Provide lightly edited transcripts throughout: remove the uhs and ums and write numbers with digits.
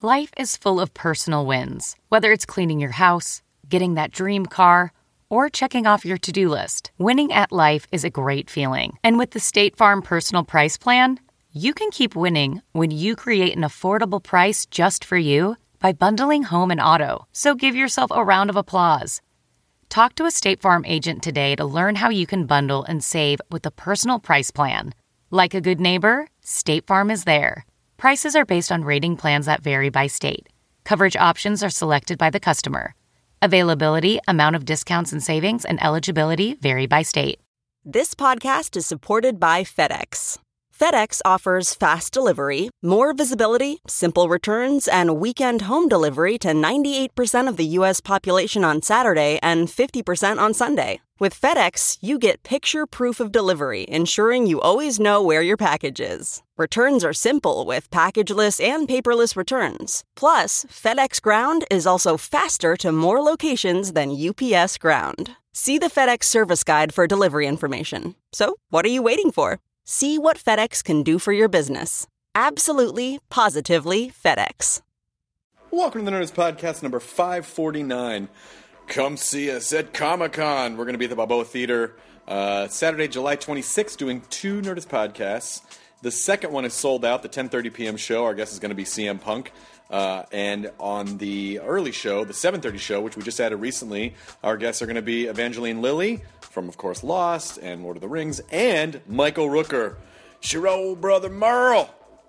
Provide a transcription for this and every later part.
Life is full of personal wins, whether it's cleaning your house, getting that dream car, or checking off your to-do list. Winning at life is a great feeling. And with the State Farm Personal Price Plan, you can keep winning when you create an affordable price just for you by bundling home and auto. So give yourself a round of applause. Talk to a State Farm agent today to learn how you can bundle and save with the Personal Price Plan. Like a good neighbor, State Farm is there. Prices are based on rating plans that vary by state. Coverage options are selected by the customer. Availability, amount of discounts and savings, and eligibility vary by state. This podcast is supported by FedEx. FedEx offers fast delivery, more visibility, simple returns, and weekend home delivery to 98% of the U.S. population on Saturday and 50% on Sunday. With FedEx, you get picture proof of delivery, ensuring you always know where your package is. Returns are simple with packageless and paperless returns. Plus, FedEx Ground is also faster to more locations than UPS Ground. See the FedEx service guide for delivery information. So, what are you waiting for? See what FedEx can do for your business. Absolutely, positively FedEx. Welcome to the Nerdist Podcast number 549. Come see us at Comic-Con. We're going to be at the Balboa Theater Saturday, July 26th, doing 2 Nerdist podcasts. The second one is sold out, the 10:30 p.m. show. Our guest is going to be CM Punk. And on the early show, the 7:30 show, which we just added recently, our guests are going to be Evangeline Lilly from, of course, Lost and Lord of the Rings, and Michael Rooker, your old brother Merle.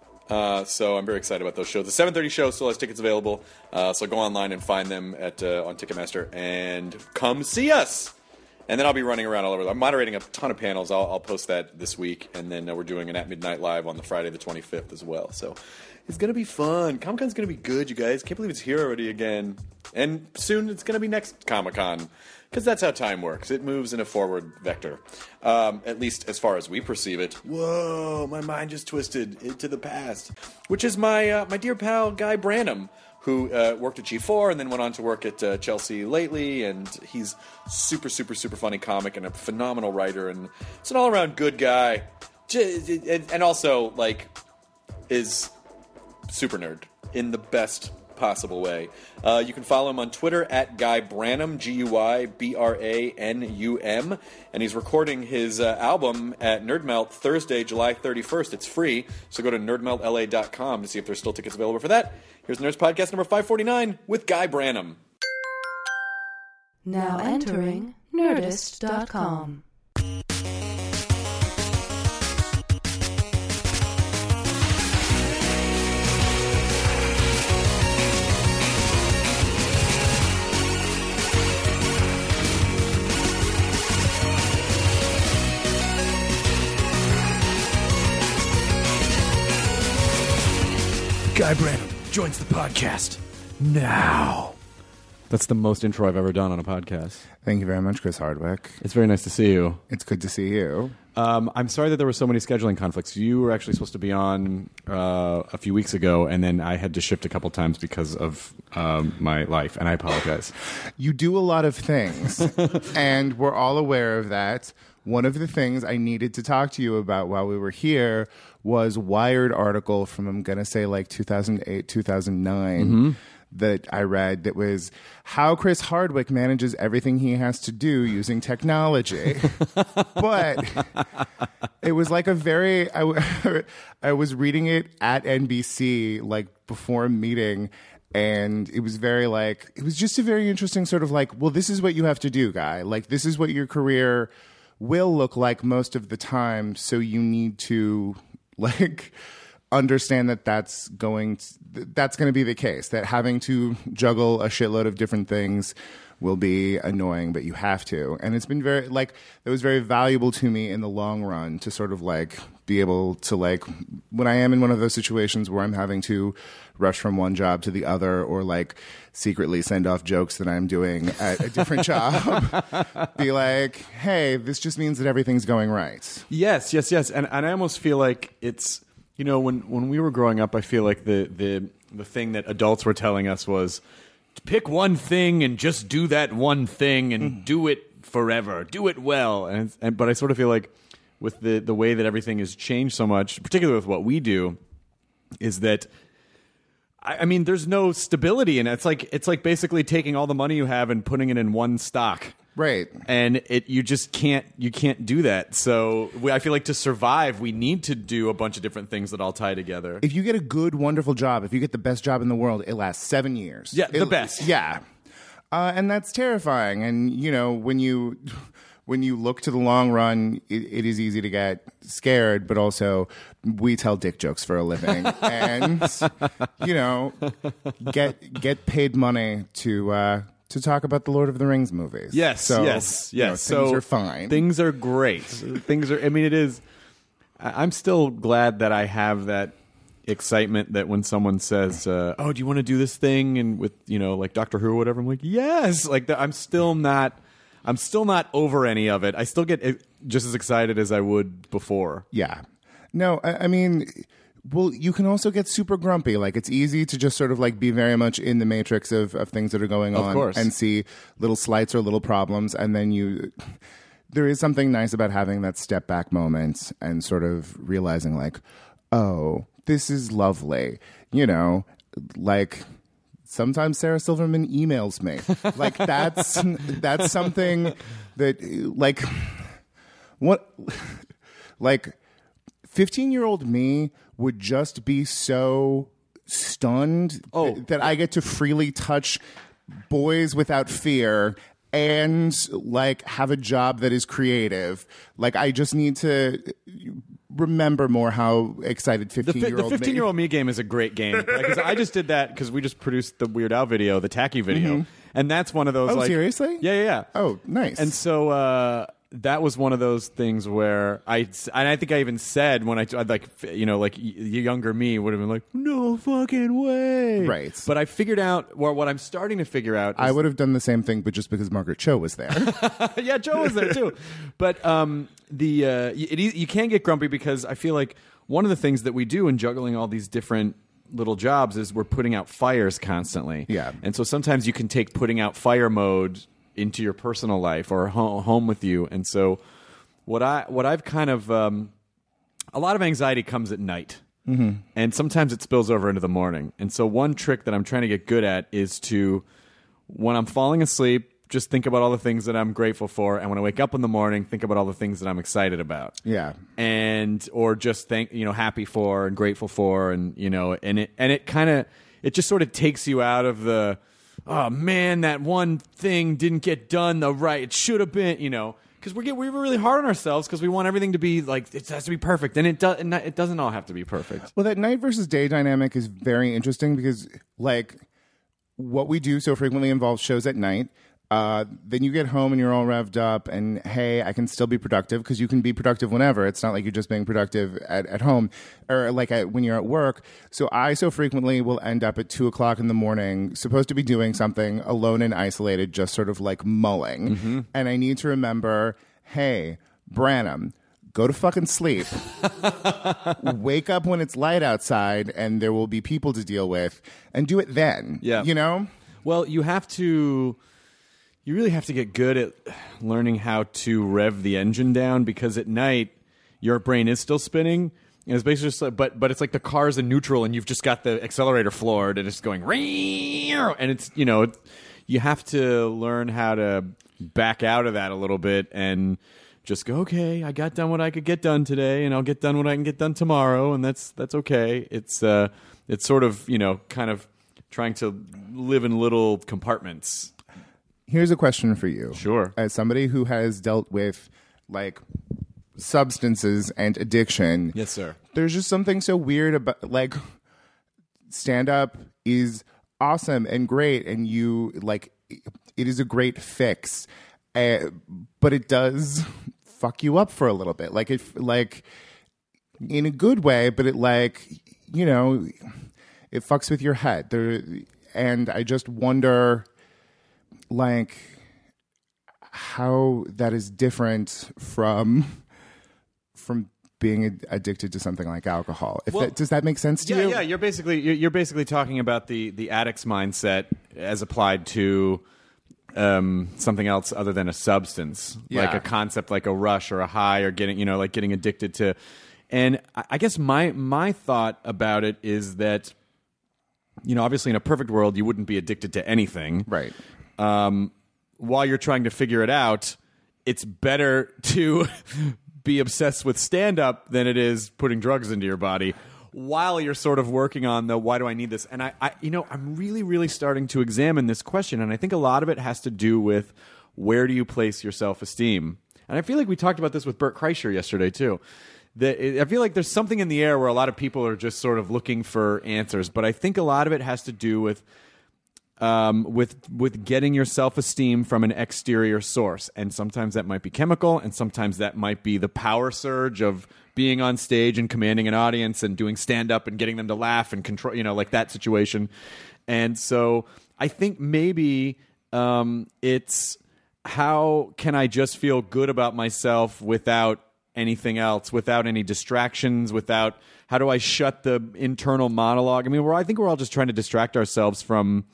So I'm very excited about those shows. The 7:30 show still has tickets available, so go online and find them on Ticketmaster and come see us. And then I'll be running around all over. I'm moderating a ton of panels. I'll post that this week, and then we're doing an At Midnight Live on the Friday the 25th as well. So it's going to be fun. Comic-Con's going to be good, you guys. Can't believe it's here already again. And soon it's going to be next Comic-Con, because that's how time works. It moves in a forward vector, at least as far as we perceive it. Whoa, my mind just twisted into the past. Which is my dear pal, Guy Branum, who worked at G4 and then went on to work at Chelsea lately, and he's super, super, super funny comic and a phenomenal writer, and it's an all-around good guy. And also, like, is super nerd in the best possible way. You can follow him on Twitter at Guy Branum, GUYBRANUM, and he's recording his album at Nerdmelt Thursday, July 31st. It's free, so go to nerdmeltla.com to see if there's still tickets available for that. Here's Nerds Podcast number 549 with Guy Branum. Now entering Nerdist.com. Guy Branum joins the podcast now. That's the most intro I've ever done on a podcast. Thank you very much, Chris Hardwick. It's very nice to see you. It's good to see you. I'm sorry that there were so many scheduling conflicts. You were actually supposed to be on a few weeks ago, and then I had to shift a couple times because of my life, and I apologize. You do a lot of things, and we're all aware of that. One of the things I needed to talk to you about while we were here was Wired article from, I'm going to say, like 2008, 2009, that I read that was how Chris Hardwick manages everything he has to do using technology. But it was like a very, I was reading it at NBC, like before a meeting, and it was very like, it was just a very interesting sort of like, well, this is what you have to do, Guy. Like, this is what your career will look like most of the time, so you need to like understand that that's going to be the case, that having to juggle a shitload of different things will be annoying, but you have to. And it's been very like, it was very valuable to me in the long run to sort of like be able to like, when I am in one of those situations where I'm having to rush from one job to the other, or like secretly send off jokes that I'm doing at a different job, be like, hey, this just means that everything's going right. Yes. And I almost feel like it's, you know, when we were growing up, I feel like the thing that adults were telling us was to pick one thing and just do that one thing and do it forever, do it well. But I sort of feel like with the way that everything has changed so much, particularly with what we do, is that I mean, there's no stability in it. It's like basically taking all the money you have and putting it in one stock. Right. And you just can't do that. So I feel like to survive, we need to do a bunch of different things that all tie together. If you get a good, wonderful job, if you get the best job in the world, it lasts 7 years. Yeah, the best. Yeah. And that's terrifying. And, when you look to the long run, it is easy to get scared, but also we tell dick jokes for a living. And, get paid money to talk about the Lord of the Rings movies. Yes, so, yes. Things are fine. Things are great. It is. I'm still glad that I have that excitement that when someone says, oh, do you want to do this thing? And with, like Doctor Who or whatever, I'm like, yes. Like I'm still not over any of it. I still get just as excited as I would before. Yeah. No, I mean, well, you can also get super grumpy. Like, it's easy to just sort of like be very much in the matrix of things that are going on. Of course. And see little slights or little problems. And then there is something nice about having that step back moment and sort of realizing like, oh, this is lovely. Like sometimes Sarah Silverman emails me. Like that's something that like what like 15-year-old me would just be so stunned that I get to freely touch boys without fear and like have a job that is creative. Like I just need to remember more how excited 15-year-old the 15-year-old me game is a great game because I just did that because we just produced the Weird Al video, the Tacky video, and that's one of those. Oh, like, seriously? Yeah. Oh, nice. And so that was one of those things where I think I even said when I'd like younger me would have been like, no fucking way, right? But I figured out what I'm starting to figure out. I would have done the same thing, but just because Margaret Cho was there. Yeah, Joe was there too. But you can get grumpy because I feel like one of the things that we do in juggling all these different little jobs is we're putting out fires constantly. Yeah. And so sometimes you can take putting out fire mode into your personal life or home with you. And so what I've kind of a lot of anxiety comes at night. Mm-hmm. And sometimes it spills over into the morning. And so one trick that I'm trying to get good at is to, when I'm falling asleep, just think about all the things that I'm grateful for, and when I wake up in the morning, think about all the things that I'm excited about. Yeah. Or just happy for and grateful for, and it just sort of takes you out of the, oh man, that one thing didn't get done it should have been, because we're really hard on ourselves because we want everything to be like, it has to be perfect, and it doesn't all have to be perfect. Well, that night versus day dynamic is very interesting because like what we do so frequently involves shows at night. Then you get home and you're all revved up and, hey, I can still be productive because you can be productive whenever. It's not like you're just being productive at home or like when you're at work. So I so frequently will end up at 2:00 in the morning, supposed to be doing something alone and isolated, just sort of like mulling. Mm-hmm. And I need to remember, hey, Branham, go to fucking sleep. Wake up when it's light outside and there will be people to deal with and do it then. Yeah. Well, you really have to get good at learning how to rev the engine down because at night your brain is still spinning. And it's basically just like, but it's like the car's in neutral and you've just got the accelerator floored and it's going, and it's, you have to learn how to back out of that a little bit and just go, okay, I got done what I could get done today and I'll get done what I can get done tomorrow. And that's okay. It's sort of, kind of trying to live in little compartments. Here's a question for you. Sure. As somebody who has dealt with like substances and addiction. Yes, sir. There's just something so weird about like stand-up is awesome and great and you like it is a great fix. But it does fuck you up for a little bit. Like it in a good way, but it it fucks with your head. And I just wonder like how that is different from being addicted to something like alcohol. Does that make sense to you? Yeah, you're basically talking about the addict's mindset as applied to something else other than a substance, like a concept like a rush or a high or getting getting addicted to. And I guess my thought about it is that obviously in a perfect world, you wouldn't be addicted to anything. Right. While you're trying to figure it out, it's better to be obsessed with stand-up than it is putting drugs into your body while you're sort of working on the why do I need this? And I'm really, really starting to examine this question, and I think a lot of it has to do with where do you place your self-esteem? And I feel like we talked about this with Bert Kreischer yesterday, too. I feel like there's something in the air where a lot of people are just sort of looking for answers, but I think a lot of it has to do with getting your self-esteem from an exterior source. And sometimes that might be chemical, and sometimes that might be the power surge of being on stage and commanding an audience and doing stand-up and getting them to laugh and control, like that situation. And so I think maybe it's how can I just feel good about myself without anything else, without any distractions, without how do I shut the internal monologue? I mean, I think we're all just trying to distract ourselves from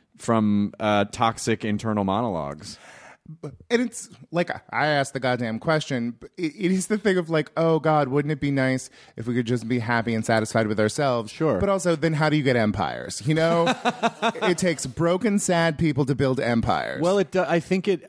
toxic internal monologues. And it's like I asked the goddamn question, but it is the thing of like, oh God, wouldn't it be nice if we could just be happy and satisfied with ourselves? Sure. But also, then how do you get empires? It takes broken, sad people to build empires. Well, I think in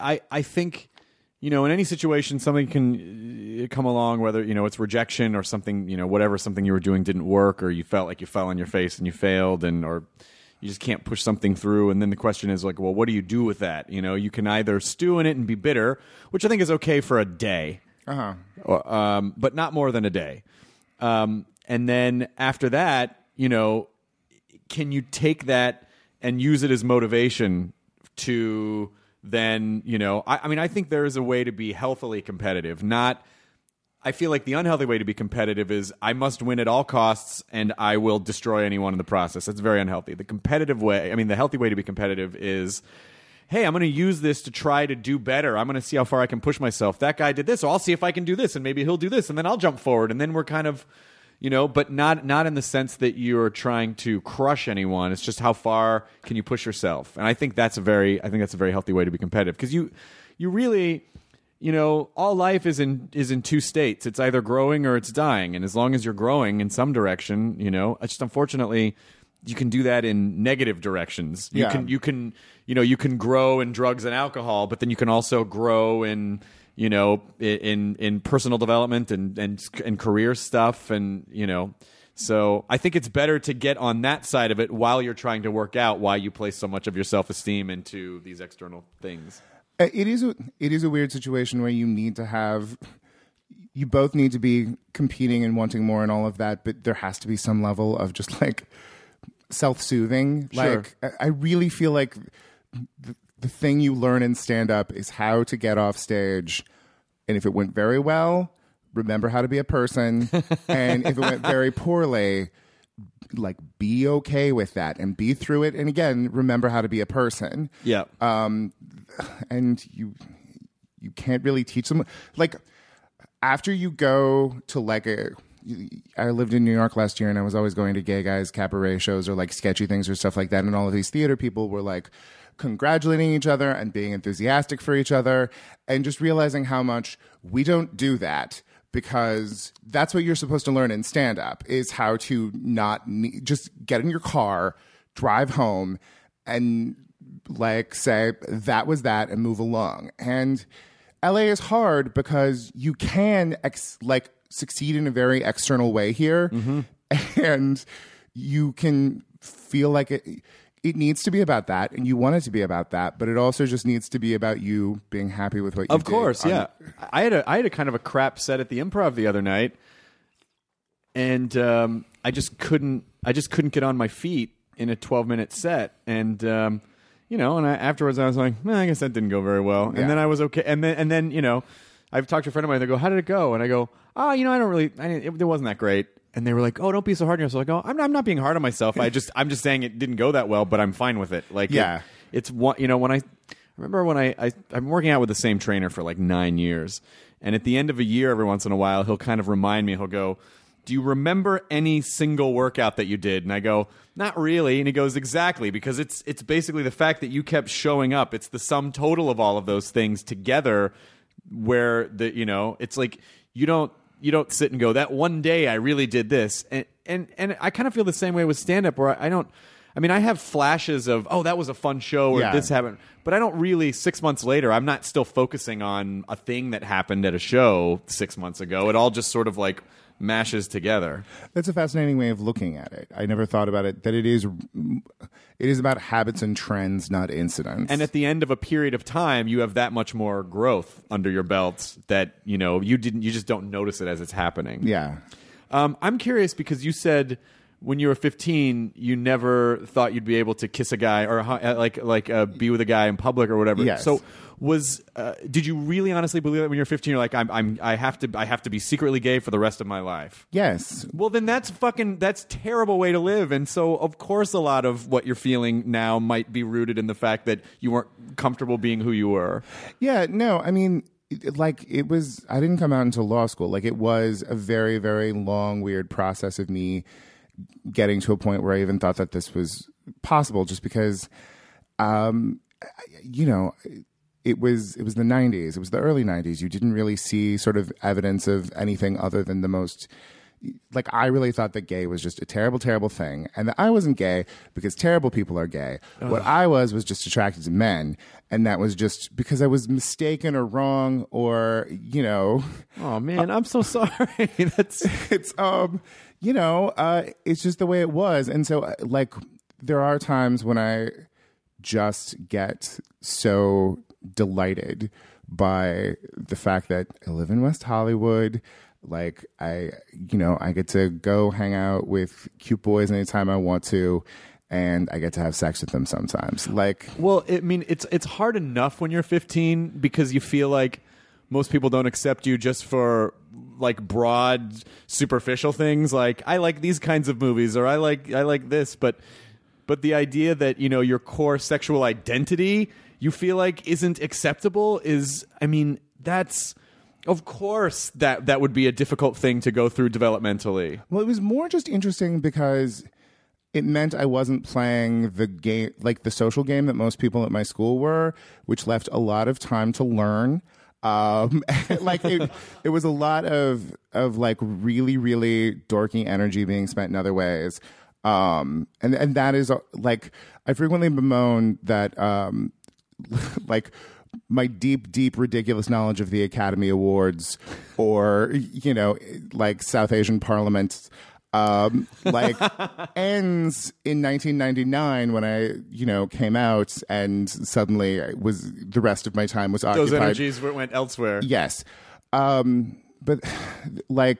any situation, something can come along, whether it's rejection or something, whatever, something you were doing didn't work, or you felt like you fell on your face and you failed, or you just can't push something through. And then the question is like, well, what do you do with that? You can either stew in it and be bitter, which I think is okay for a day, but not more than a day. And then after that, can you take that and use it as motivation to then, I think there is a way to be healthily competitive, I feel like the unhealthy way to be competitive is I must win at all costs and I will destroy anyone in the process. That's very unhealthy. The competitive way, the healthy way to be competitive is, hey, I'm going to use this to try to do better. I'm going to see how far I can push myself. That guy did this, so I'll see if I can do this, and maybe he'll do this, and then I'll jump forward. And then we're kind of, but not in the sense that you're trying to crush anyone. It's just how far can you push yourself. And I think that's a very healthy way to be competitive, because you really, all life is in two states. It's either growing or it's dying. And as long as you're growing in some direction, it's just unfortunately you can do that in negative directions. You can grow in drugs and alcohol, but then you can also grow in in personal development and career stuff, and so I think it's better to get on that side of it while you're trying to work out why you place so much of your self-esteem into these external things. It is a weird situation where you both need to be competing and wanting more and all of that, but there has to be some level of just like self-soothing. Sure. Like I really feel like the thing you learn in stand-up is how to get off stage, and if it went very well, remember how to be a person, and if it went very poorly, like be okay with that and be through it, and again, remember how to be a person. Yeah. And you can't really teach them, like, after you go to like I lived in New York last year, and I was always going to gay guys cabaret shows or like sketchy things or stuff like that, and all of these theater people were like congratulating each other and being enthusiastic for each other, and just realizing how much we don't do that, because that's what you're supposed to learn in stand-up, is how to just get in your car, drive home, and like say that was that and move along. And LA is hard because you can succeed in a very external way here, and you can feel like it needs to be about that, and you want it to be about that, but it also just needs to be about you being happy with what you did. Of course, yeah. I had a kind of a crap set at the Improv the other night, and I just couldn't get on my feet in a 12-minute set, and afterwards I was like, I guess that didn't go very well, and then I was okay, and then I've talked to a friend of mine. They go, "How did it go?" And I go, it wasn't that great. And they were like, "Oh, don't be so hard on yourself." I go, "I'm not being hard on myself. I'm just saying it didn't go that well, but I'm fine with it." Like, yeah, it's what when I remember when I'm working out with the same trainer for like 9 years, and at the end of a year, every once in a while, he'll kind of remind me. He'll go, "Do you remember any single workout that you did?" And I go, "Not really." And he goes, "Exactly, because it's basically the fact that you kept showing up. It's the sum total of all of those things together, where it's like you don't sit and go, that one day I really did this." And I kind of feel the same way with stand-up, where I don't I mean, I have flashes of, oh, that was a fun show, or Yeah. this happened. But I don't really, 6 months later, I'm not still focusing on a thing that happened at a show 6 months ago. It all just sort of like mashes together. That's a fascinating way of looking at it. I never thought about it, that it is about habits and trends, not incidents. And at the end of a period of time, you have that much more growth under your belt that, you know, you just don't notice it as it's happening. yeah. I'm curious because you said when you were 15, you never thought you'd be able to kiss a guy or be with a guy in public or whatever. Yes. So did you really honestly believe that when you're 15? You're like, I have to be secretly gay for the rest of my life. Yes. Well, then that's a terrible way to live. And so, of course, a lot of what you're feeling now might be rooted in the fact that you weren't comfortable being who you were. Yeah, no, I mean, it was, I didn't come out until law school. Like, it was a very, very long, weird process of me getting to a point where I even thought that this was possible, just because, you know, it was the 90s. It was the early 90s. You didn't really see sort of evidence of anything other than the most, like, I really thought that gay was just a terrible, terrible thing. And that I wasn't gay because terrible people are gay. Ugh. What I was just attracted to men. And that was just because I was mistaken or wrong or, you know. Oh, man, I'm so sorry. It's you know, it's just the way it was. And so, like, there are times when I just get so delighted by the fact that I live in West Hollywood. Like, I get to go hang out with cute boys anytime I want to, and I get to have sex with them sometimes. Like, well, I mean, it's hard enough when you're 15 because you feel like most people don't accept you just for like broad, superficial things. Like, I like these kinds of movies, or I like this, but the idea that, you know, your core sexual identity you feel like isn't acceptable is, I mean, that's, of course, that would be a difficult thing to go through developmentally. Well, it was more just interesting because it meant I wasn't playing the game, like the social game that most people at my school were, which left a lot of time to learn. Like it was a lot of like really, really dorky energy being spent in other ways. And that is like, I frequently bemoan that, like, my deep, ridiculous knowledge of the Academy Awards or, you know, like South Asian Parliament, like ends in 1999 when I, you know, came out and suddenly the rest of my time was occupied. Those energies went elsewhere. Yes. But like,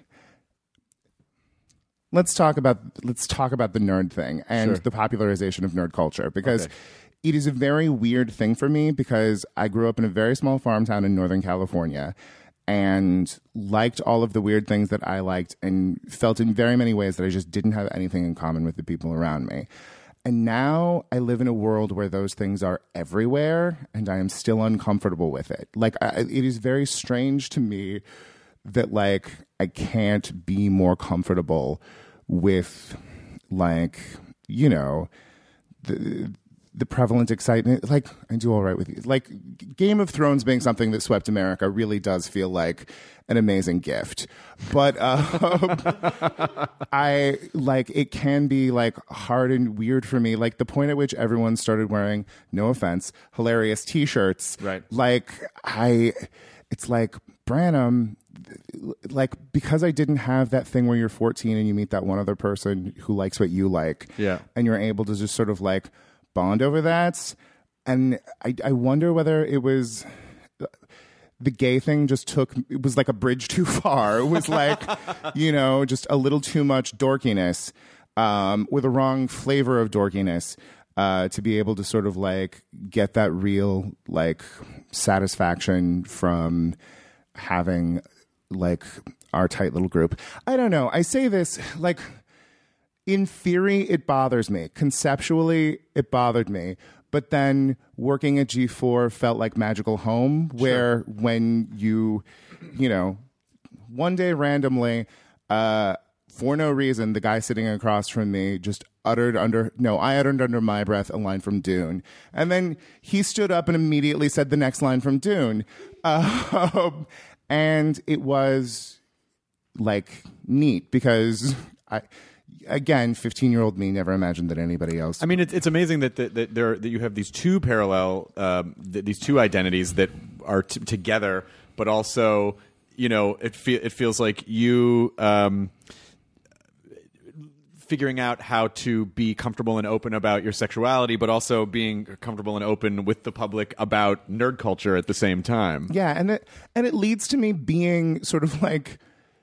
let's talk about the nerd thing and the popularization of nerd culture, because it is a very weird thing for me because I grew up in a very small farm town in Northern California and liked all of the weird things that I liked and felt in very many ways that I just didn't have anything in common with the people around me. And now I live in a world where those things are everywhere and I am still uncomfortable with it. Like, it is very strange to me that, like, I can't be more comfortable with, like, you know, the prevalent excitement. Like, I do all right with you. Like, Game of Thrones being something that swept America really does feel like an amazing gift. But I, like, it can be, like, hard and weird for me. Like, the point at which everyone started wearing, no offense, hilarious T-shirts. Right. Like, it's like, Branham, like, because I didn't have that thing where you're 14 and you meet that one other person who likes what you like. Yeah. And you're able to just sort of, like, bond over that. And I wonder whether it was the gay thing it was like a bridge too far. It was like, you know, just a little too much dorkiness, with a wrong flavor of dorkiness, to be able to sort of like get that real like satisfaction from having like our tight little group. I don't know. I say this like, in theory, it bothers me. Conceptually, it bothered me. But then working at G4 felt like magical home, where when you know, one day randomly, for no reason, the guy sitting across from me just I uttered under my breath a line from Dune. And then he stood up and immediately said the next line from Dune. And it was like neat because again, 15-year-old me never imagined that anybody else. I mean, it's amazing that you have these two parallel, these two identities that are together, but also, it feels like you figuring out how to be comfortable and open about your sexuality, but also being comfortable and open with the public about nerd culture at the same time. Yeah, and it leads to me being sort of like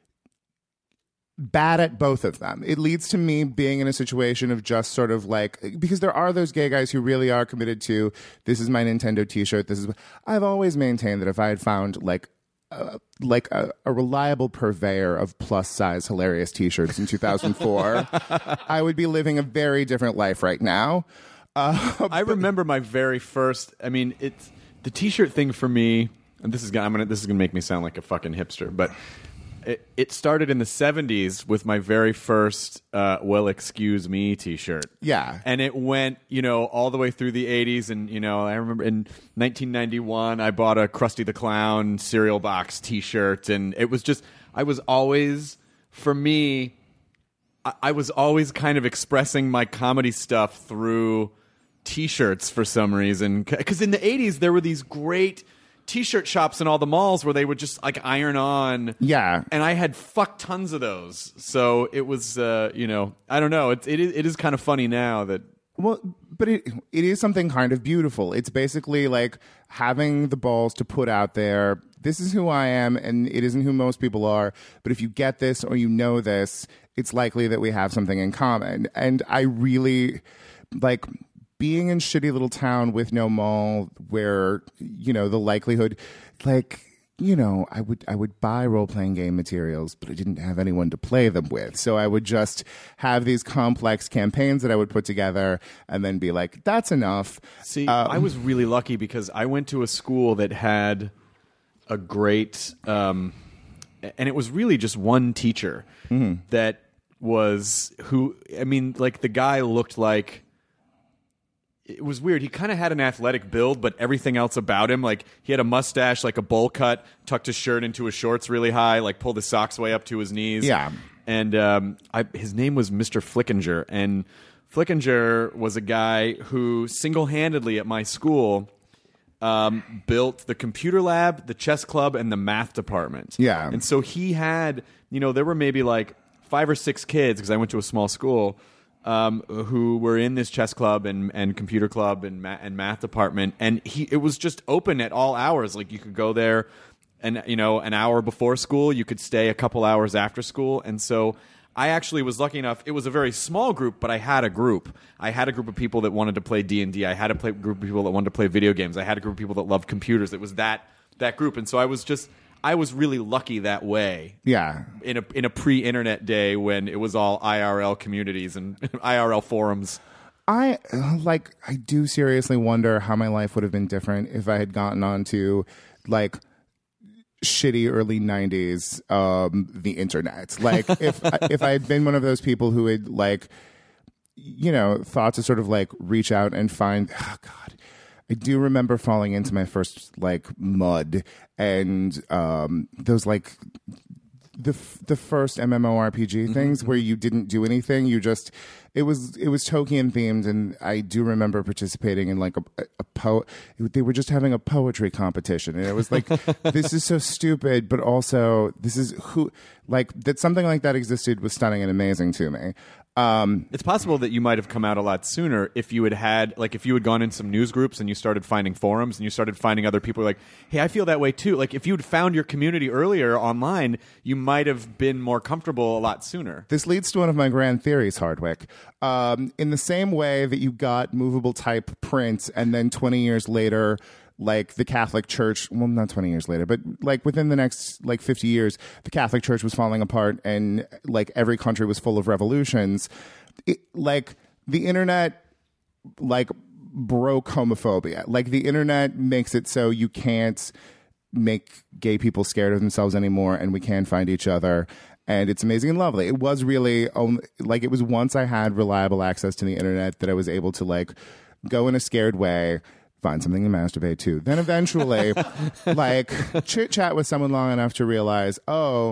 bad at both of them. It leads to me being in a situation of just sort of like, because there are those gay guys who really are committed to, this is my Nintendo t-shirt, I've always maintained that if I had found a reliable purveyor of plus size hilarious t-shirts in 2004, I would be living a very different life right now. I remember my very first, it's the t-shirt thing for me, and this is gonna make me sound like a fucking hipster, but it started in the 70s with my very first well, excuse me t-shirt. Yeah. And it went, all the way through the 80s. And, I remember in 1991, I bought a Krusty the Clown cereal box t-shirt. And it was just, I was always kind of expressing my comedy stuff through t-shirts for some reason. Because in the 80s, there were these great t-shirt shops in all the malls where they would just like iron on. Yeah. And I had fuck tons of those. So it was, I don't know. It is kind of funny now that. Well, but it is something kind of beautiful. It's basically like having the balls to put out there, this is who I am, and it isn't who most people are. But if you get this or this, it's likely that we have something in common. And I really like being in shitty little town with no mall where, the likelihood, I would buy role-playing game materials, but I didn't have anyone to play them with. So I would just have these complex campaigns that I would put together and then be like, that's enough. See, I was really lucky because I went to a school that had a great, and it was really just one teacher that was the guy looked like, it was weird. He kind of had an athletic build, but everything else about him, like he had a mustache, like a bowl cut, tucked his shirt into his shorts really high, like pulled his socks way up to his knees. Yeah. And his name was Mr. Flickinger. And Flickinger was a guy who single-handedly at my school built the computer lab, the chess club, and the math department. Yeah. And so he had, there were maybe like 5 or 6 kids, because I went to a small school, who were in this chess club and computer club and math department, and it was just open at all hours. Like you could go there, and an hour before school, you could stay a couple hours after school. And so I actually was lucky enough. It was a very small group, but I had a group. I had a group of people that wanted to play D&D. I had a group of people that wanted to play video games. I had a group of people that loved computers. It was that group, and so I was really lucky that way. Yeah. In a pre-internet day when it was all IRL communities and IRL forums. I do seriously wonder how my life would have been different if I had gotten onto like shitty early 90s the internet. Like if I had been one of those people who had thought to sort of like reach out and find, oh God, I do remember falling into my first mud and those the first MMORPG things where you didn't do anything. You just it was Tolkien themed, and I do remember participating in they were just having a poetry competition, and it was like this is so stupid, but also this is that something like that existed was stunning and amazing to me. It's possible that you might have come out a lot sooner if you had if you had gone in some news groups and you started finding forums and you started finding other people like, hey, I feel that way too. Like if you'd found your community earlier online, you might have been more comfortable a lot sooner. This leads to one of my grand theories, Hardwick. In the same way that you got movable type print and then 20 years later, the Catholic Church, well, not 20 years later, but within the next 50 years, the Catholic Church was falling apart and every country was full of revolutions. The internet broke homophobia. The internet makes it so you can't make gay people scared of themselves anymore, and we can find each other. And it's amazing and lovely. It was really it was once I had reliable access to the internet that I was able to go in a scared way, find something to masturbate to. Then eventually, chit chat with someone long enough to realize, oh,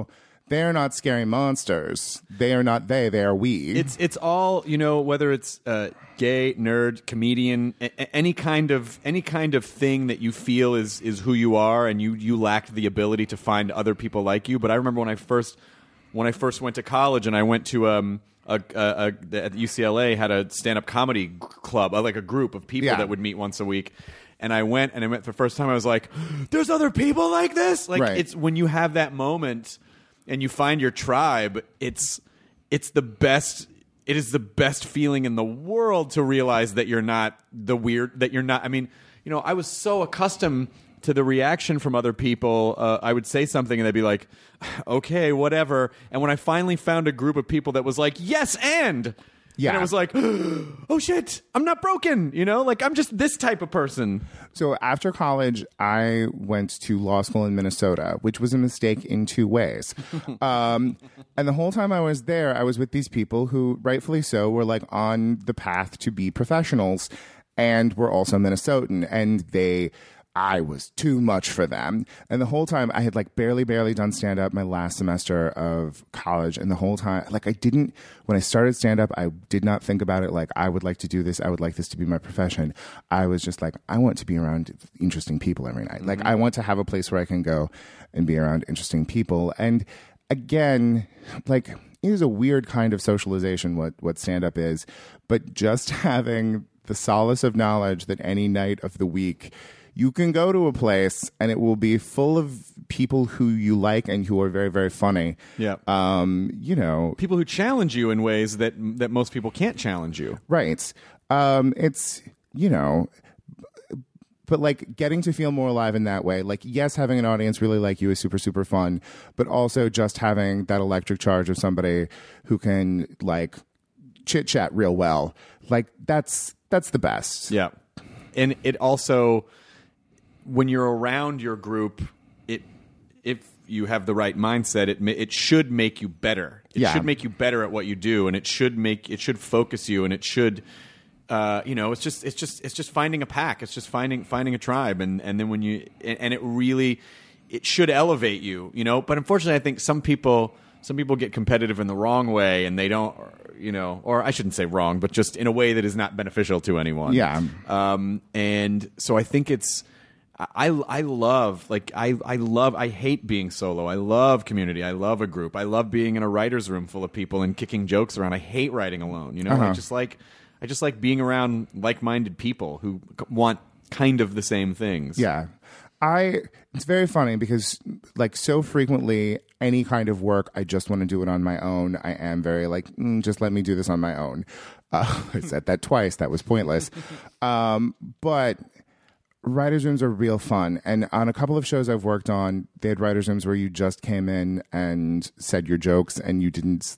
They are not scary monsters. They are not they are we. It's all, whether it's gay, nerd, comedian, any kind of thing that you feel is who you are, and you lacked the ability to find other people like you. But I remember when I first went to college, and I went to at UCLA had a stand-up comedy club, like a group of people that would meet once a week. And I went for the first time. I was like, "There's other people like this." Like It's when you have that moment and you find your tribe. It's the best. It is the best feeling in the world to realize that you're not the weird. That you're not. I mean, I was so accustomed to the reaction from other people. I would say something and they'd be like, "Okay, whatever." And when I finally found a group of people that was like, "Yes, and." Yeah. And I was like, oh, shit, I'm not broken, Like, I'm just this type of person. So after college, I went to law school in Minnesota, which was a mistake in two ways. And the whole time I was there, I was with these people who, rightfully so, were like on the path to be professionals and were also Minnesotan. And I was too much for them. And the whole time I had like barely done stand up my last semester of college. And the whole time, like when I started stand up, I did not think about it like I would like to do this. I would like this to be my profession. I was just like, I want to be around interesting people every night. Mm-hmm. Like I want to have a place where I can go and be around interesting people. And again, like it is a weird kind of socialization, what stand up is, but just having the solace of knowledge that any night of the week, you can go to a place and it will be full of people who you like and who are very, very funny. Yeah. People who challenge you in ways that most people can't challenge you. Right. It's, but like getting to feel more alive in that way. Like, yes, having an audience really like you is super, super fun, but also just having that electric charge of somebody who can like chit chat real well. Like that's the best. Yeah. And it also, when you're around your group, if you have the right mindset, it should make you better. It should make you better at what you do, and it should focus you, and it should, it's just finding a pack. It's just finding a tribe, and then when it should elevate you, But unfortunately, I think some people get competitive in the wrong way, and they don't, or I shouldn't say wrong, but just in a way that is not beneficial to anyone. Yeah. And so I think it's. I hate being solo. I love community. I love a group. I love being in a writer's room full of people and kicking jokes around. I hate writing alone. I just like being around like-minded people who want kind of the same things. Yeah. It's very funny because like so frequently any kind of work, I just want to do it on my own. I am very like, just let me do this on my own. I said that twice. That was pointless. But writers' rooms are real fun. And on a couple of shows I've worked on, they had writers' rooms where you just came in and said your jokes and you didn't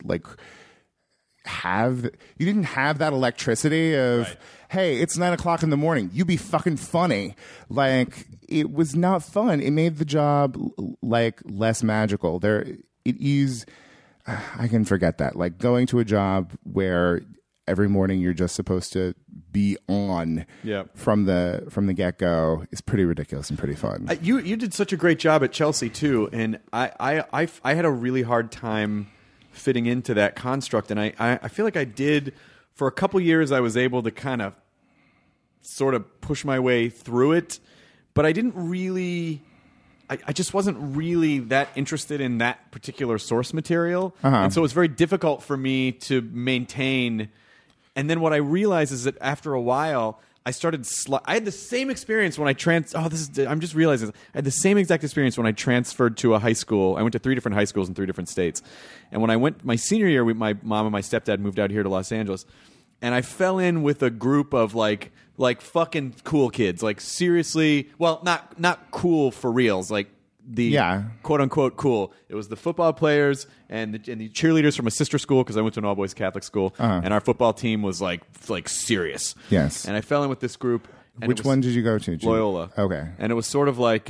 have that electricity of, right. Hey, it's 9:00 in the morning. You be fucking funny. Like, it was not fun. It made the job like less magical. It is, I can forget that. Like going to a job where every morning you're just supposed to be on from the get-go is pretty ridiculous and pretty fun. You did such a great job at Chelsea too, and I had a really hard time fitting into that construct, and I feel like I did for a couple years. I was able to kind of sort of push my way through it, but I didn't really. I just wasn't really that interested in that particular source material, and so it was very difficult for me to maintain. And then what I realized is that after a while, I started. I had the same experience when I I'm just realizing I had the same exact experience when I transferred to a high school. I went to 3 different high schools in 3 different states, and when I went my senior year, my mom and my stepdad moved out here to Los Angeles, and I fell in with a group of like fucking cool kids, like seriously. Well, not cool for reals, like. The quote unquote cool. It was the football players and the cheerleaders from a sister school because I went to an all boys Catholic schoul, and our football team was like serious. Yes, and I fell in with this group. And which one did you go to? Loyola. Okay, and it was sort of like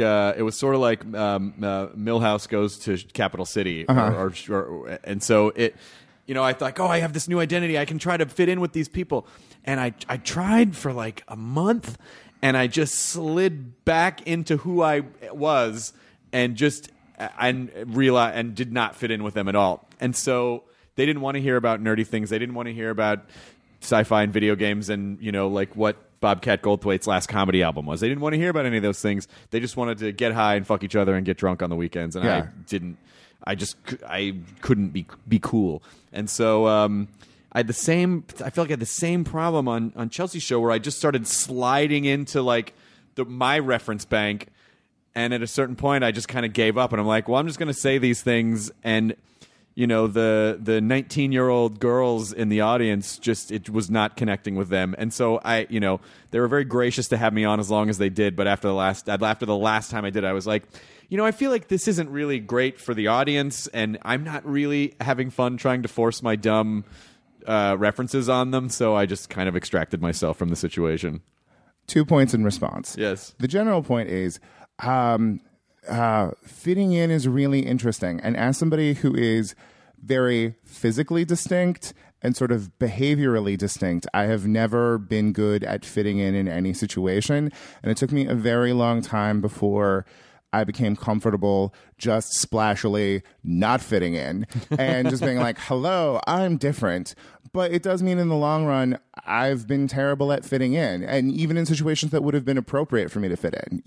Milhouse goes to Capital City, and so it. I thought, I have this new identity. I can try to fit in with these people, and I tried for like a month, and I just slid back into who I was. And just and did not fit in with them at all. And so they didn't want to hear about nerdy things. They didn't want to hear about sci-fi and video games and, like what Bobcat Goldthwait's last comedy album was. They didn't want to hear about any of those things. They just wanted to get high and fuck each other and get drunk on the weekends. And I couldn't be cool. And so I feel like I had the same problem on Chelsea's show, where I just started sliding into like my reference bank. And at a certain point, I just kind of gave up, and I'm like, well, I'm just going to say these things, and the 19-year-old girls in the audience, it was not connecting with them. And so they were very gracious to have me on as long as they did. But after the last time I did, I was like, I feel like this isn't really great for the audience, and I'm not really having fun trying to force my dumb references on them. So I just kind of extracted myself from the situation. 2 points in response. Yes. The general point is, fitting in is really interesting. And as somebody who is very physically distinct and sort of behaviorally distinct, I have never been good at fitting in any situation. And it took me a very long time before I became comfortable just splashily not fitting in and just being like, hello, I'm different. But it does mean in the long run, I've been terrible at fitting in, and even in situations that would have been appropriate for me to fit in,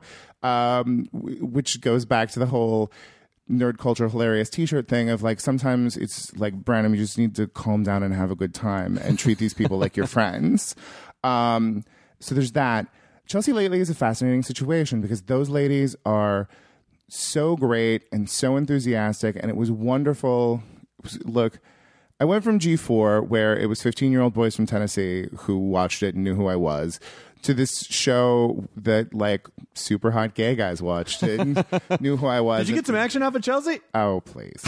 which goes back to the whole nerd culture hilarious t-shirt thing of like, sometimes it's like, Brandon, you just need to calm down and have a good time and treat these people like your friends. So there's that. Chelsea Lately is a fascinating situation because those ladies are so great and so enthusiastic, and it was wonderful. Look, I went from G4, where it was 15-year-old boys from Tennessee who watched it and knew who I was, to this show that like super hot gay guys watched and knew who I was. Did you get some action off of Chelsea? Oh, please.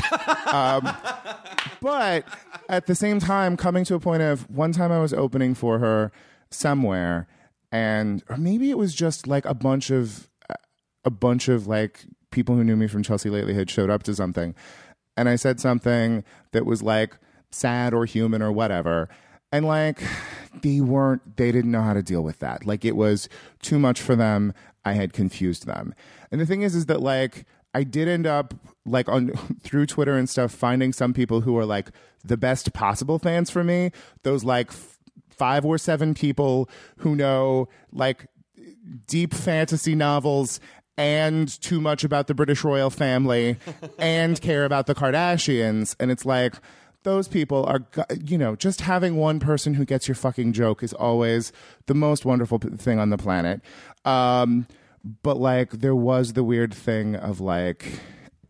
But at the same time, coming to a point of one time I was opening for her somewhere, or maybe it was just like a bunch of like people who knew me from Chelsea Lately had showed up to something, and I said something that was like sad or human or whatever, and like they didn't know how to deal with that. Like it was too much for them. I had confused them. And the thing is that like I did end up like through Twitter and stuff finding some people who are like the best possible fans for me. Those like 5 or 7 people who know like deep fantasy novels and too much about the British royal family and care about the Kardashians. And it's like, those people are, just having one person who gets your fucking joke is always the most wonderful thing on the planet. But like, there was the weird thing of like,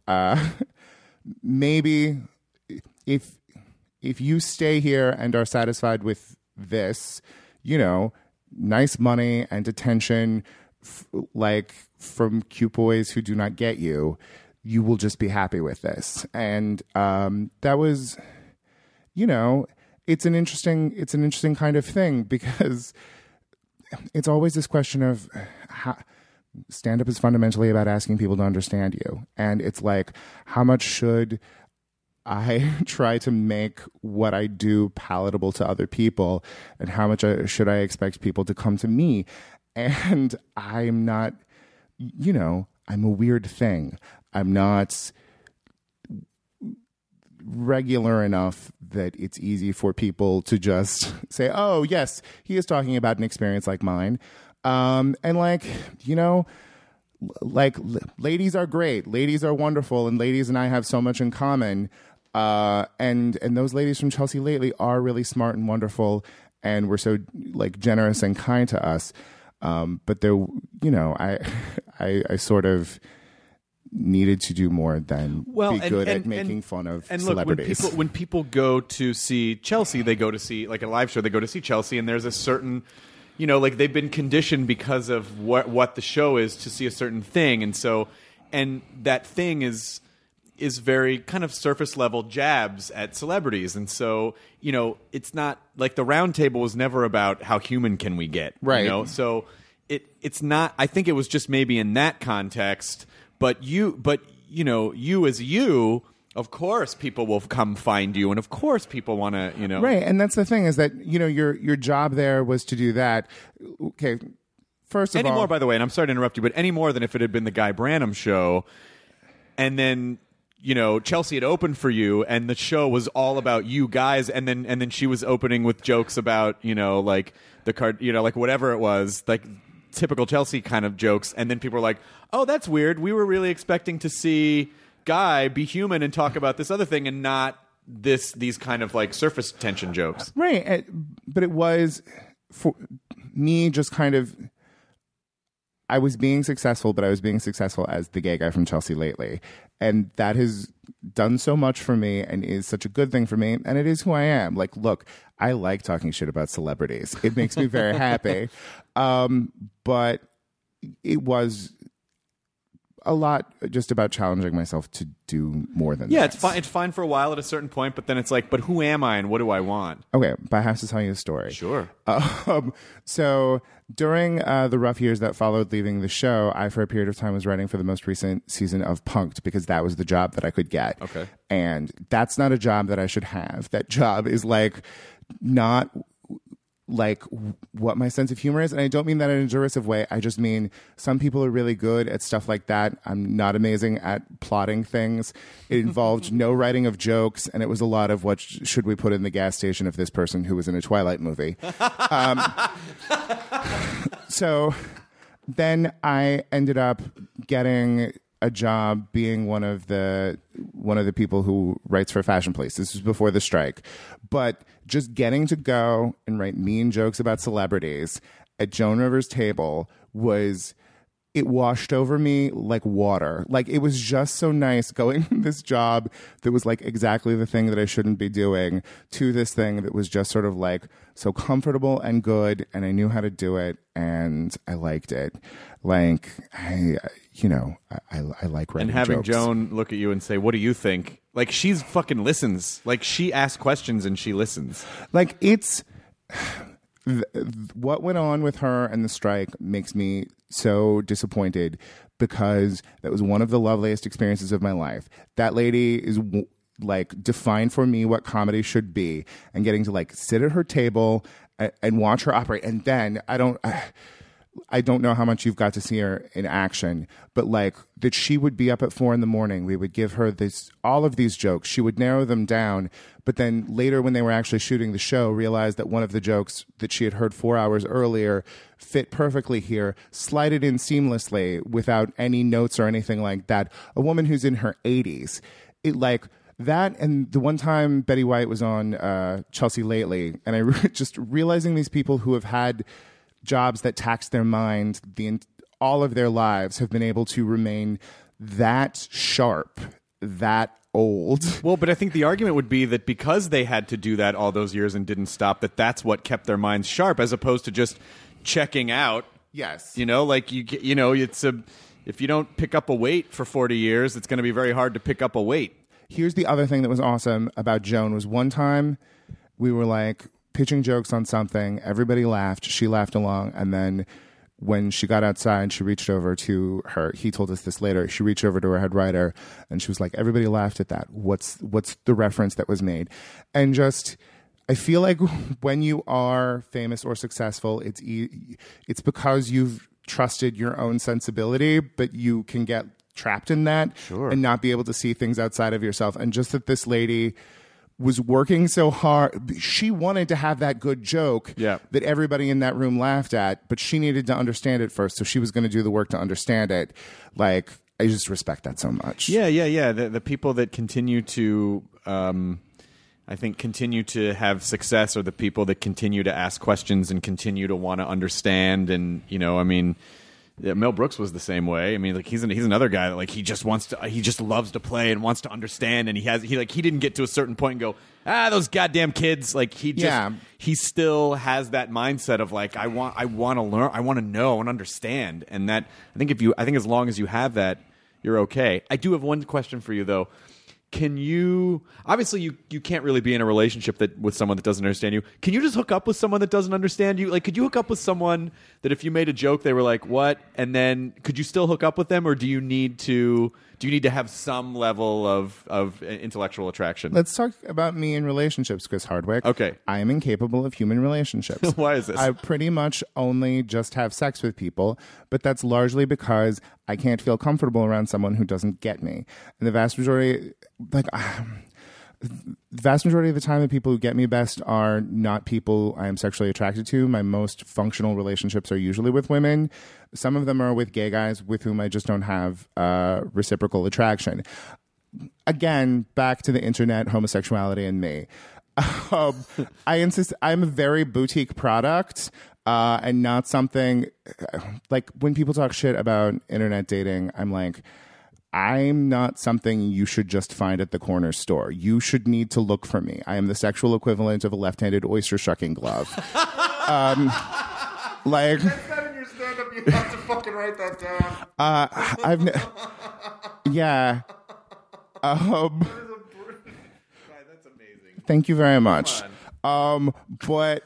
maybe if you stay here and are satisfied with this, nice money and attention, like from cute boys who do not get you, you will just be happy with this. And that was, it's an interesting kind of thing, because it's always this question of how stand-up is fundamentally about asking people to understand you. And it's like, how much should I try to make what I do palatable to other people, and how much should I expect people to come to me? And I'm not, I'm a weird thing. I'm not regular enough that it's easy for people to just say, oh, yes, he is talking about an experience like mine. And like, like ladies are great. Ladies are wonderful. And ladies and I have so much in common. And those ladies from Chelsea Lately are really smart and wonderful, and were so like generous and kind to us. But there, I sort of needed to do more than be good at making fun of celebrities. Look, when people go to see Chelsea, they go to see like a live show. They go to see Chelsea, and there's a certain, like they've been conditioned because of what the show is to see a certain thing, and that thing is very kind of surface level jabs at celebrities. And so, it's not like the round table was never about how human can we get, right? So it's not, I think it was just maybe in that context, but you as you, of course people will come find you, and of course people want to, Right. And that's the thing, is that, your job there was to do that. Okay. First of all, any more, by the way, and I'm sorry to interrupt you, but any more than if it had been the Guy Branum show, and then Chelsea had opened for you, and the show was all about you guys, and then she was opening with jokes about like the card, like whatever it was, like typical Chelsea kind of jokes, and then people were like, "Oh, that's weird. We were really expecting to see Guy be human and talk about this other thing, and not these kind of like surface tension jokes." Right, but it was for me just kind of. I was being successful, but I was being successful as the gay guy from Chelsea Lately. And that has done so much for me and is such a good thing for me. And it is who I am. Like, look, I like talking shit about celebrities. It makes me very happy. But it was a lot just about challenging myself to do more than that. It's fine. It's fine for a while at a certain point, but then it's like, but who am I and what do I want? Okay, but I have to tell you a story. Sure. So during the rough years that followed leaving the show, I, for a period of time, was writing for the most recent season of Punk'd because that was the job that I could get. Okay. And that's not a job that I should have. That job is like not like what my sense of humor is. And I don't mean that in a derisive way. I just mean some people are really good at stuff like that. I'm not amazing at plotting things. It involved no writing of jokes. And it was a lot of what should we put in the gas station of this person who was in a Twilight movie. So then I ended up getting a job being one of the people who writes for Fashion Police. This was before the strike. But just getting to go and write mean jokes about celebrities at Joan Rivers' table it washed over me like water. Like, it was just so nice going from this job that was like exactly the thing that I shouldn't be doing to this thing that was just sort of like so comfortable and good, and I knew how to do it, and I liked it. Like, I like writing and having jokes. Joan look at you and say, "What do you think?" Like, she's fucking listens. Like, she asks questions and she listens. Like, it's what went on with her and the strike makes me so disappointed because that was one of the loveliest experiences of my life. That lady is like defined for me what comedy should be, and getting to like sit at her table and watch her operate. And then I don't know how much you've got to see her in action, but like that she would be up at 4 a.m. We would give her all of these jokes. She would narrow them down, but then later when they were actually shooting the show, realized that one of the jokes that she had heard 4 hours earlier fit perfectly here, slide it in seamlessly without any notes or anything like that. A woman who's in her 80s, it like that. And the one time Betty White was on Chelsea Lately, and I just realizing these people who have had jobs that tax their mind all of their lives have been able to remain that sharp, that old. Well, but I think the argument would be that because they had to do that all those years and didn't stop, that's what kept their minds sharp, as opposed to just checking out. Yes. Like if you don't pick up a weight for 40 years, it's going to be very hard to pick up a weight. Here's the other thing that was awesome about Joan was one time we were like pitching jokes on something. Everybody laughed. She laughed along. And then when she got outside, she reached over to her. He told us this later. She reached over to her head writer and she was like, everybody laughed at that. What's the reference that was made? And just, I feel like when you are famous or successful, it's because you've trusted your own sensibility, but you can get trapped in that and not be able to see things outside of yourself. And just that this lady was working so hard. She wanted to have that good joke that everybody in that room laughed at, but she needed to understand it first. So she was going to do the work to understand it. Like, I just respect that so much. Yeah. The people that continue to, I think, continue to have success are the people that continue to ask questions and continue to want to understand. And, Mel Brooks was the same way. I mean, like he's another guy that like he just loves to play and wants to understand, and he didn't get to a certain point and go, those goddamn kids. Like he still has that mindset of like I want to learn, I want to know, I want to understand, and that I think as long as you have that, you're okay. I do have one question for you though. Can you obviously you can't really be in a relationship with someone that doesn't understand you. Can you just hook up with someone that doesn't understand you? Like, could you hook up with someone that if you made a joke they were like, "What?" and then could you still hook up with them, or do you need to have some level of intellectual attraction? Let's talk about me in relationships, Chris Hardwick. Okay. I am incapable of human relationships. Why is this? I pretty much only just have sex with people, but that's largely because I can't feel comfortable around someone who doesn't get me. And the vast majority of the time, the people who get me best are not people I am sexually attracted to. My most functional relationships are usually with women. Some of them are with gay guys with whom I just don't have reciprocal attraction. Again, back to the internet, homosexuality, and me. I insist I'm a very boutique product and not something like when people talk shit about internet dating, I'm like, I'm not something you should just find at the corner store. You should need to look for me. I am the sexual equivalent of a left-handed oyster shucking glove. Like, that's not in your stand-up. You have to fucking write that down. Yeah. That's amazing. Thank you very much. But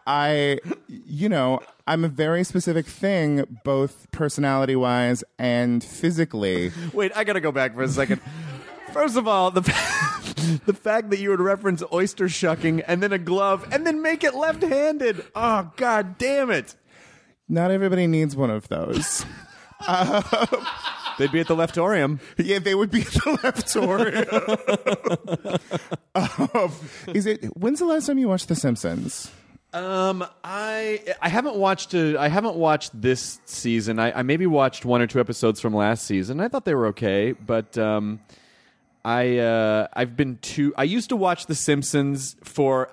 I'm a very specific thing, both personality-wise and physically. Wait, I gotta go back for a second. First of all, the fact that you would reference oyster shucking and then a glove and then make it left-handed. Oh, God damn it. Not everybody needs one of those. They'd be at the Leftorium. Yeah, they would be at the Leftorium. When's the last time you watched The Simpsons? I haven't watched this season. I maybe watched 1 or 2 episodes from last season. I thought they were okay, but I used to watch The Simpsons for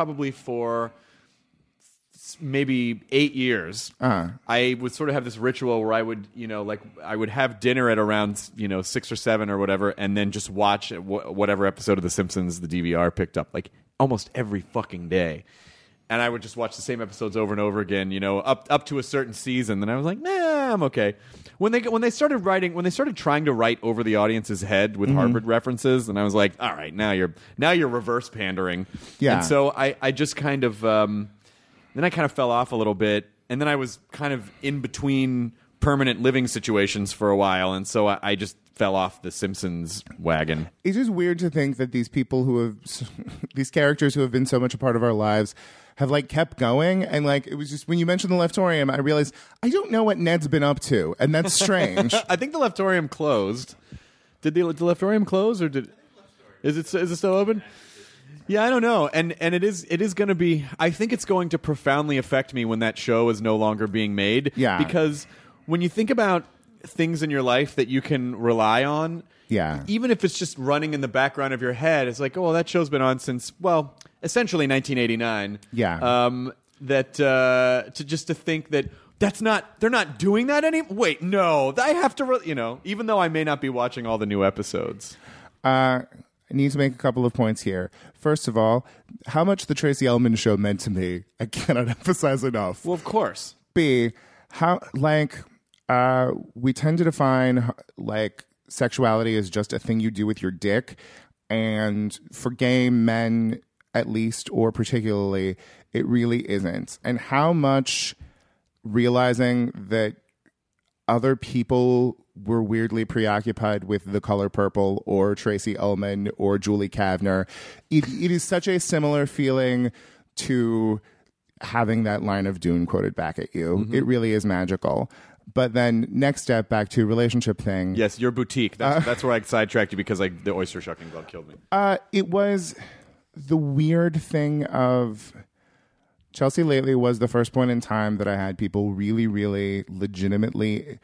maybe 8 years. I would sort of have this ritual where I would, I would have dinner at around, 6 or 7 or whatever, and then just watch whatever episode of The Simpsons the DVR picked up, like almost every fucking day. And I would just watch the same episodes over and over again, up to a certain season. Then I was like, nah, I'm okay. When they started trying to write over the audience's head with Harvard references, and I was like, all right, now you're reverse pandering. Yeah. And so I just kind of then I kind of fell off a little bit, and then I was kind of in between permanent living situations for a while, and so I just fell off the Simpsons wagon. It's just weird to think that these characters who have been so much a part of our lives have like kept going, and like it was just when you mentioned the Leftorium, I realized I don't know what Ned's been up to, and that's strange. I think the Leftorium closed. Did the Leftorium close, or is it still open? Yeah, I don't know, and it is going to be. I think it's going to profoundly affect me when that show is no longer being made. Yeah, because when you think about things in your life that you can rely on, even if it's just running in the background of your head, it's like, oh, well, that show's been on since essentially 1989. Yeah, to think that they're not doing that anymore. Wait, no, I have to. Even though I may not be watching all the new episodes. I need to make a couple of points here. First of all, how much the Tracy Ullman Show meant to me, I cannot emphasize enough. Well, of course. B, how we tend to define sexuality as just a thing you do with your dick, and for gay men, at least, or particularly, it really isn't. And how much realizing that other people were weirdly preoccupied with The Color Purple or Tracy Ullman or Julie Kavner. It is such a similar feeling to having that line of Dune quoted back at you. Mm-hmm. It really is magical. But then next step back to relationship thing. Yes, your boutique. That's where I sidetracked you because the oyster shucking glove killed me. It was the weird thing of Chelsea Lately was the first point in time that I had people really, really legitimately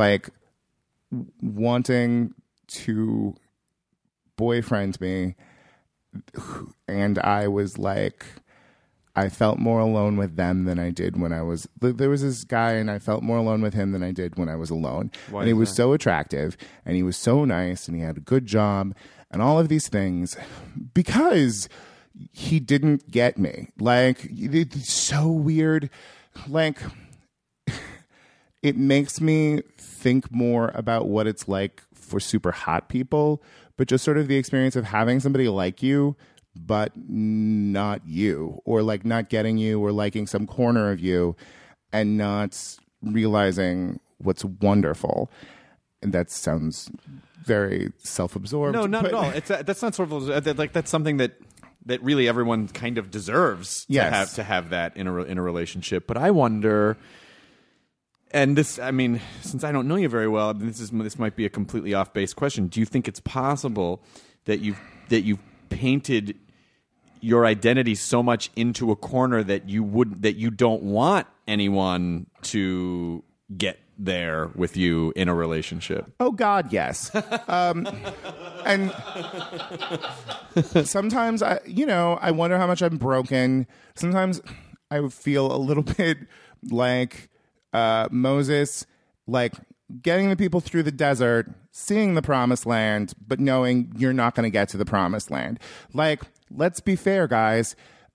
wanting to boyfriend me, and I was like, I felt more alone with them than I did when I was. There was this guy, and I felt more alone with him than I did when I was alone. Why and he was so attractive, and he was so nice, and he had a good job, and all of these things, because he didn't get me. It's so weird. It makes me think more about what it's like for super hot people, but just sort of the experience of having somebody like you, but not you, or not getting you, or liking some corner of you, and not realizing what's wonderful. And that sounds very self-absorbed. No, not at all. That's not sort of that's something that really everyone kind of deserves to have that in a relationship. But I wonder. And this, I mean, since I don't know you very well, this might be a completely off base question. Do you think it's possible that you've painted your identity so much into a corner that you don't want anyone to get there with you in a relationship? Oh God, yes. And sometimes I wonder how much I'm broken. Sometimes I feel a little bit like Moses, like getting the people through the desert, seeing the promised land, but knowing you're not going to get to the promised land. Like, let's be fair, guys.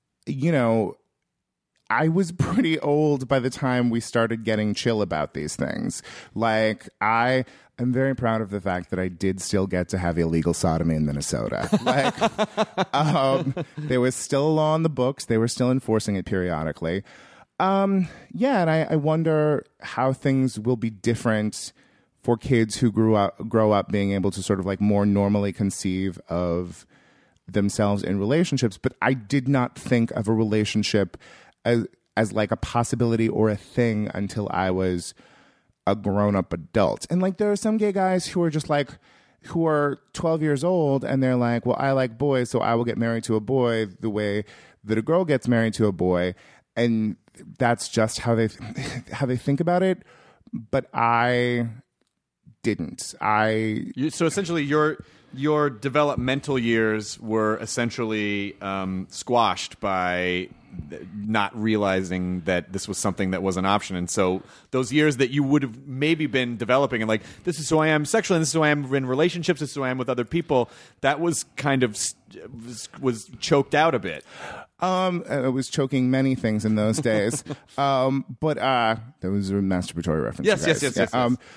I was pretty old by the time we started getting chill about these things. Like, I am very proud of the fact that I did still get to have illegal sodomy in Minnesota. Like, there was still a law in the books. They were still enforcing it periodically. And I wonder how things will be different for kids who grow up being able to sort of like more normally conceive of themselves in relationships. But I did not think of a relationship as like a possibility or a thing until I was a grown-up adult. And like there are some gay guys who are just like, who are 12 years old and they're like, well, I like boys, so I will get married to a boy the way that a girl gets married to a boy. And that's just how they think about it. But I didn't. So essentially your developmental years were essentially squashed by not realizing that this was something that was an option. And so those years that you would have maybe been developing and like, this is who I am sexually, and this is who I am in relationships, this is who I am with other people, that was kind of was choked out a bit. It was choking many things in those days. But there was a masturbatory reference. Yes.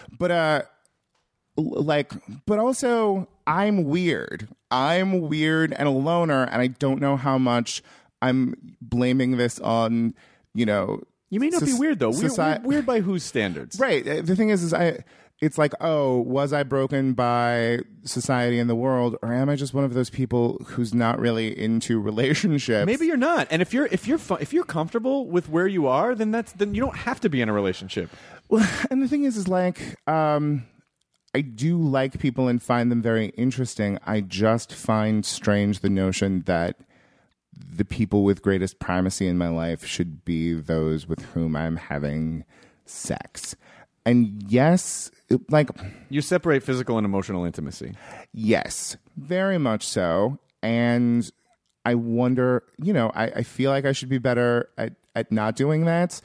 But also I'm weird. I'm weird and a loner, and I don't know how much I'm blaming this on, You may not be weird though. Weird by whose standards? Right. The thing is it's like, oh, was I broken by society and the world, or am I just one of those people who's not really into relationships? Maybe you're not. And if you're comfortable with where you are, then you don't have to be in a relationship. Well, and the thing is like, I do like people and find them very interesting. I just find strange the notion that the people with greatest primacy in my life should be those with whom I'm having sex. And yes, like... You separate physical and emotional intimacy. Yes, very much so. And I wonder, I feel like I should be better at not doing that.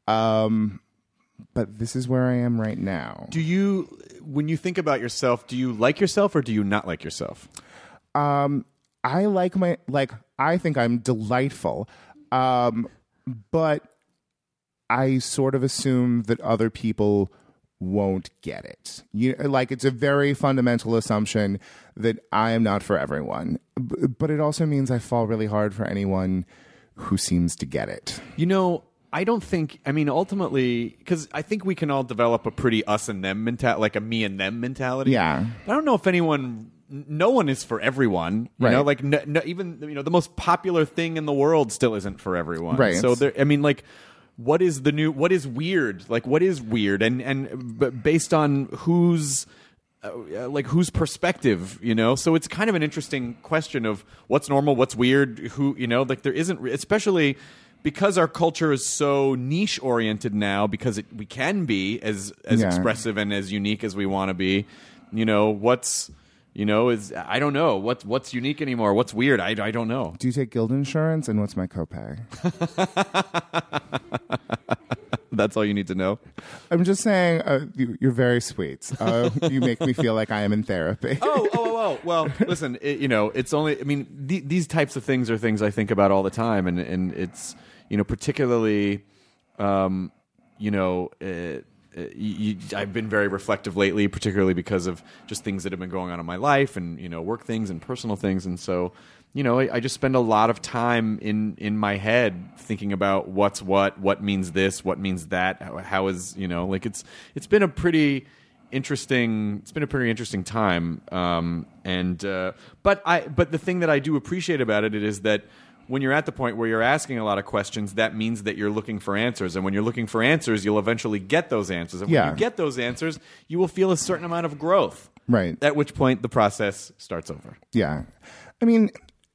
But this is where I am right now. When you think about yourself, do you like yourself or do you not like yourself? I think I'm delightful. But I sort of assume that other people won't get it. It's a very fundamental assumption that I am not for everyone. But it also means I fall really hard for anyone who seems to get it. I don't think, ultimately, because I think we can all develop a pretty us and them mentality, like a me and them mentality. Yeah. But I don't know if no one is for everyone. Right. Even the most popular thing in the world still isn't for everyone. Right. So what is weird? Like, what is weird? And based on whose perspective, So it's kind of an interesting question of what's normal, what's weird, there isn't, especially because our culture is so niche oriented now, because we can be as expressive and as unique as we want to be. I don't know what's unique anymore. What's weird? I don't know. Do you take Guild insurance, and what's my copay? That's all you need to know. I'm just saying, you're very sweet. You make me feel like I am in therapy. Oh. Well, listen, it's only. These types of things are things I think about all the time, and it's particularly, I've been very reflective lately, particularly because of just things that have been going on in my life, and work things and personal things, and so. I just spend a lot of time in my head thinking about what's what means this, what means that, how is it's been a pretty interesting time. But the thing that I do appreciate about it is that when you're at the point where you're asking a lot of questions, that means that you're looking for answers. And when you're looking for answers, you'll eventually get those answers. And when you get those answers, you will feel a certain amount of growth. Right. At which point the process starts over. Yeah. I mean,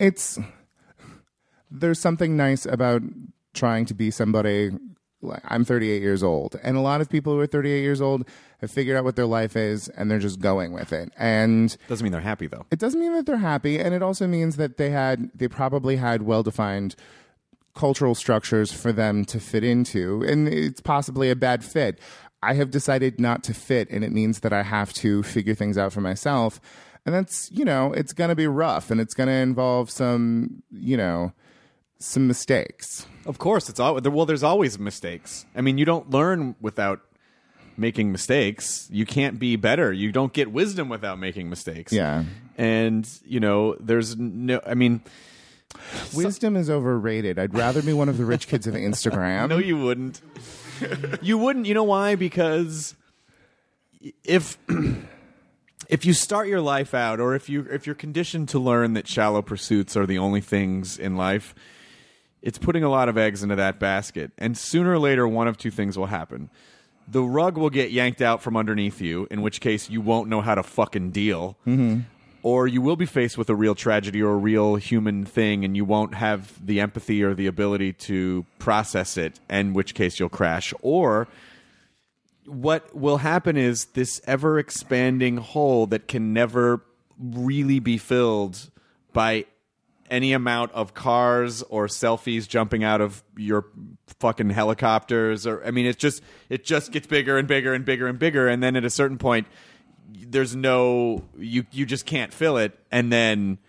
there's something nice about trying to be somebody. I'm 38 years old, and a lot of people who are 38 years old have figured out what their life is, and they're just going with it. And doesn't mean they're happy, though. It doesn't mean that they're happy, and it also means that they probably had well-defined cultural structures for them to fit into, and it's possibly a bad fit. I have decided not to fit, and it means that I have to figure things out for myself, and that's, it's going to be rough, and it's going to involve some mistakes. Of course, there's always mistakes. I mean, you don't learn without making mistakes. You can't be better. You don't get wisdom without making mistakes. Yeah. And, there's no, I mean... Wisdom is overrated. I'd rather be one of the rich kids of Instagram. No, you wouldn't. You wouldn't. You know why? Because if you start your life out, or if you're conditioned to learn that shallow pursuits are the only things in life, it's putting a lot of eggs into that basket. And sooner or later, one of two things will happen. The rug will get yanked out from underneath you, in which case you won't know how to fucking deal. Mm-hmm. Or you will be faced with a real tragedy or a real human thing, and you won't have the empathy or the ability to process it, in which case you'll crash. Or what will happen is this ever-expanding hole that can never really be filled by any amount of cars or selfies jumping out of your fucking helicopters. It just gets bigger and bigger and bigger and bigger, and then at a certain point, there's you just can't fill it, and then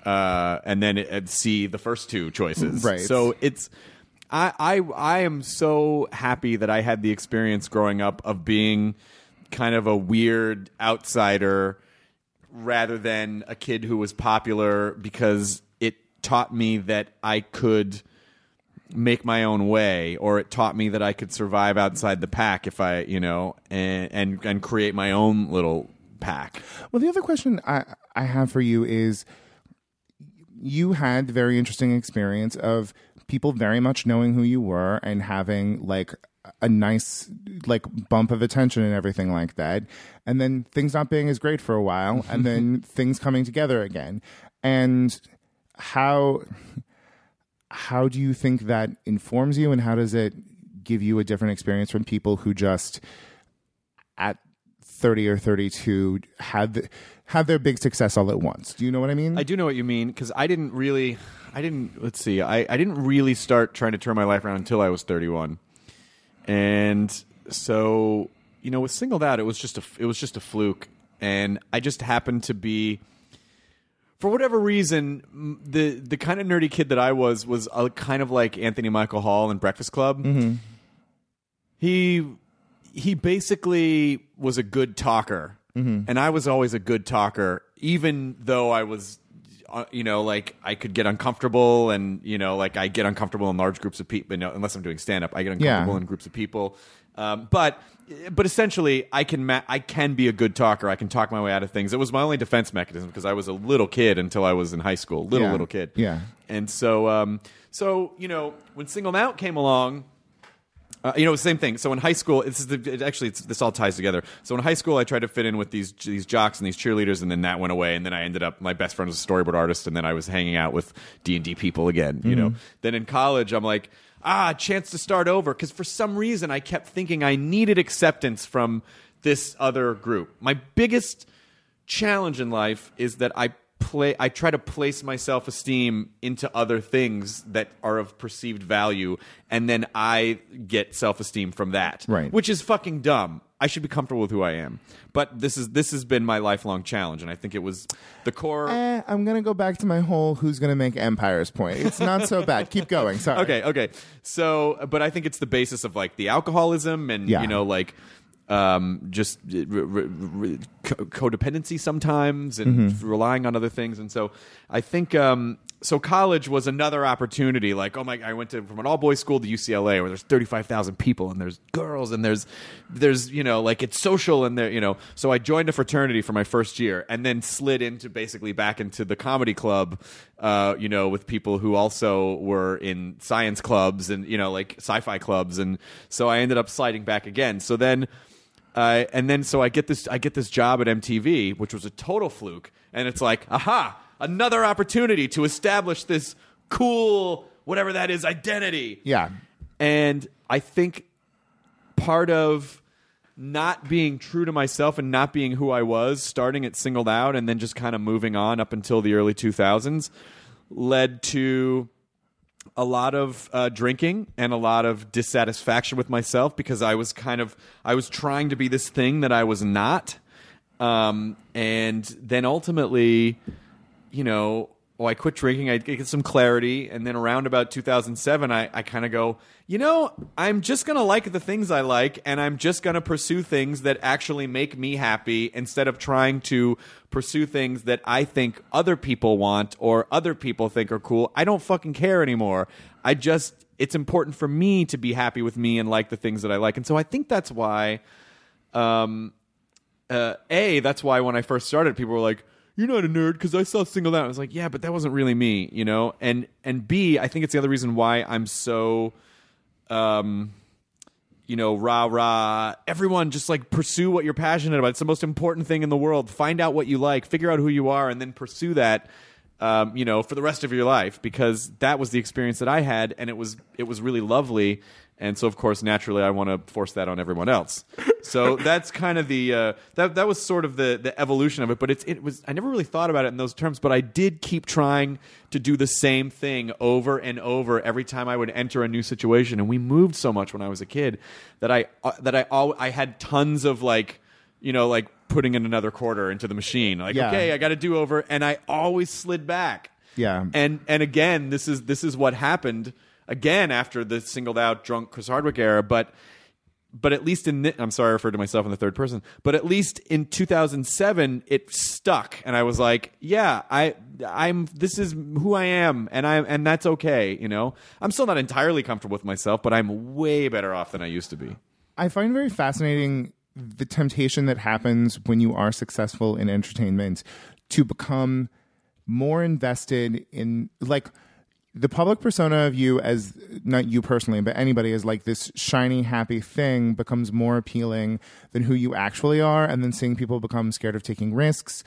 see the first two choices. Right. So I am so happy that I had the experience growing up of being kind of a weird outsider rather than a kid who was popular, because it taught me that I could make my own way, or it taught me that I could survive outside the pack if I, and create my own little pack. Well, the other question I have for you is, you had the very interesting experience of people very much knowing who you were and having like a nice bump of attention and everything like that, and then things not being as great for a while, and then things coming together again. And how do you think that informs you, and how does it give you a different experience from people who just at 30 or 32 had their big success all at once? Do you know what I mean? I do know what you mean, because I didn't really start trying to turn my life around until I was 31. And so, with Singled Out, it was just a fluke, and I just happened to be, for whatever reason, the kind of nerdy kid that I was kind of like Anthony Michael Hall in Breakfast Club. Mm-hmm. He basically was a good talker, mm-hmm. and I was always a good talker, even though I was, I could get uncomfortable, and I get uncomfortable in large groups of people. Unless I'm doing stand up, I get uncomfortable in groups of people. But essentially, I can be a good talker. I can talk my way out of things. It was my only defense mechanism, because I was a little kid until I was in high school. Little kid. Yeah. And so when Singled Out came along, it was the same thing. So in high school, this all ties together. So in high school, I tried to fit in with these jocks and these cheerleaders, and then that went away. And then I ended up, my best friend was a storyboard artist, and then I was hanging out with D&D people again. Mm-hmm. Then in college, I'm like, chance to start over, because for some reason I kept thinking I needed acceptance from this other group. My biggest challenge in life is that I try to place my self-esteem into other things that are of perceived value, and then I get self-esteem from that. Right. Which is fucking dumb. I should be comfortable with who I am. But this has been my lifelong challenge, and I think it was the core. I'm going to go back to my whole who's going to make empires point. It's not so bad. Keep going. Sorry. Okay. So, but I think it's the basis of the alcoholism and, codependency sometimes and relying on other things. And so I think so college was another opportunity. Like, I went from an all-boys school to UCLA where there's 35,000 people and there's girls and there's like it's social and there, so I joined a fraternity for my first year and then slid into basically back into the comedy club, with people who also were in science clubs and, like sci-fi clubs. And so I ended up sliding back again. So then, so I get this job at MTV, which was a total fluke. And it's like, aha, another opportunity to establish this cool, whatever that is, identity. Yeah. And I think part of not being true to myself and not being who I was, starting at Singled Out and then just kind of moving on up until the early 2000s, led to a lot of drinking and a lot of dissatisfaction with myself because I was trying to be this thing that I was not. And then ultimately, I quit drinking. I get some clarity. And then around about 2007, I kind of go, I'm just going to like the things I like. And I'm just going to pursue things that actually make me happy instead of trying to pursue things that I think other people want or other people think are cool. I don't fucking care anymore. It's important for me to be happy with me and like the things that I like. And so I think that's why, that's why when I first started, people were like, you're not a nerd because I saw Singled Out. I was like, yeah, but that wasn't really me, And B, I think it's the other reason why I'm so, rah. Everyone just like pursue what you're passionate about. It's the most important thing in the world. Find out what you like, figure out who you are, and then pursue that, for the rest of your life. Because that was the experience that I had, and it was really lovely. And so, of course, naturally, I want to force that on everyone else. So that's kind of the that was sort of the evolution of it. But it was I never really thought about it in those terms. But I did keep trying to do the same thing over and over every time I would enter a new situation. And we moved so much when I was a kid that I had tons of like putting in another quarter into the machine. Like, okay, I got to do over, and I always slid back. Yeah. And again, this is what happened. Again, after the Singled Out, drunk Chris Hardwick era, but at least I'm sorry I referred to myself in the third person, but at least in 2007, it stuck, and I was like, yeah, this is who I am, and that's okay, I'm still not entirely comfortable with myself, but I'm way better off than I used to be. I find very fascinating the temptation that happens when you are successful in entertainment to become more invested in, like, the public persona of you as, not you personally, but anybody as like this shiny, happy thing becomes more appealing than who you actually are. And then seeing people become scared of taking risks,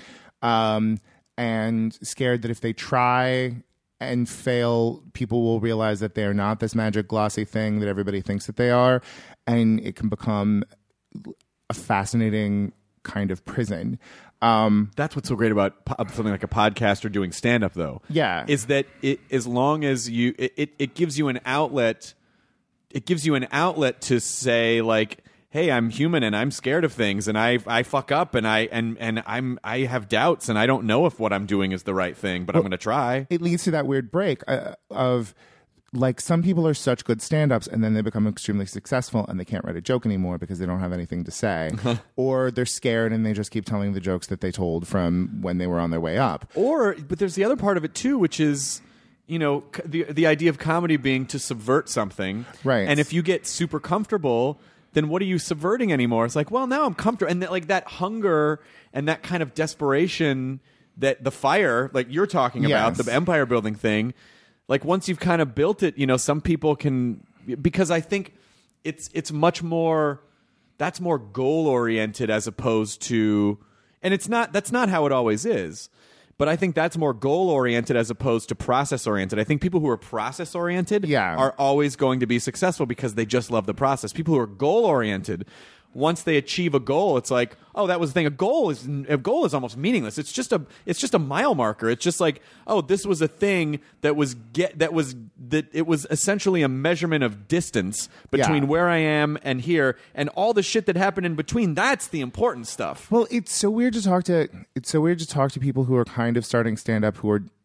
and scared that if they try and fail, people will realize that they're not this magic glossy thing that everybody thinks that they are. And it can become a fascinating kind of prison. That's what's so great about something like a podcast or doing stand-up, though. Yeah, is that as long as it gives you an outlet. It gives you an outlet to say, like, hey, I'm human and I'm scared of things and I fuck up and I have doubts and I don't know if what I'm doing is the right thing, but I'm going to try. It leads to that weird break of, like, some people are such good stand-ups and then they become extremely successful and they can't write a joke anymore because they don't have anything to say. Or they're scared and they just keep telling the jokes that they told from when they were on their way up. But there's the other part of it too, which is, the idea of comedy being to subvert something. Right. And if you get super comfortable, then what are you subverting anymore? It's like, well, now I'm comfortable. And that hunger and that kind of desperation, that the fire, like you're talking about, the empire building thing, like once you've kind of built it, some people can, because I think it's much more, that's more goal oriented as opposed to, and that's not how it always is, but I think that's more goal oriented as opposed to process oriented. I think people who are process oriented are always going to be successful because they just love the process. People who are goal oriented, once they achieve a goal, it's like, oh, that was the thing. A goal is almost meaningless. It's just a mile marker. It's just like, oh, this was a thing it was essentially a measurement of distance between where I am and here, and all the shit that happened in between. That's the important stuff. Well, it's so weird to talk to people who are kind of starting stand up who are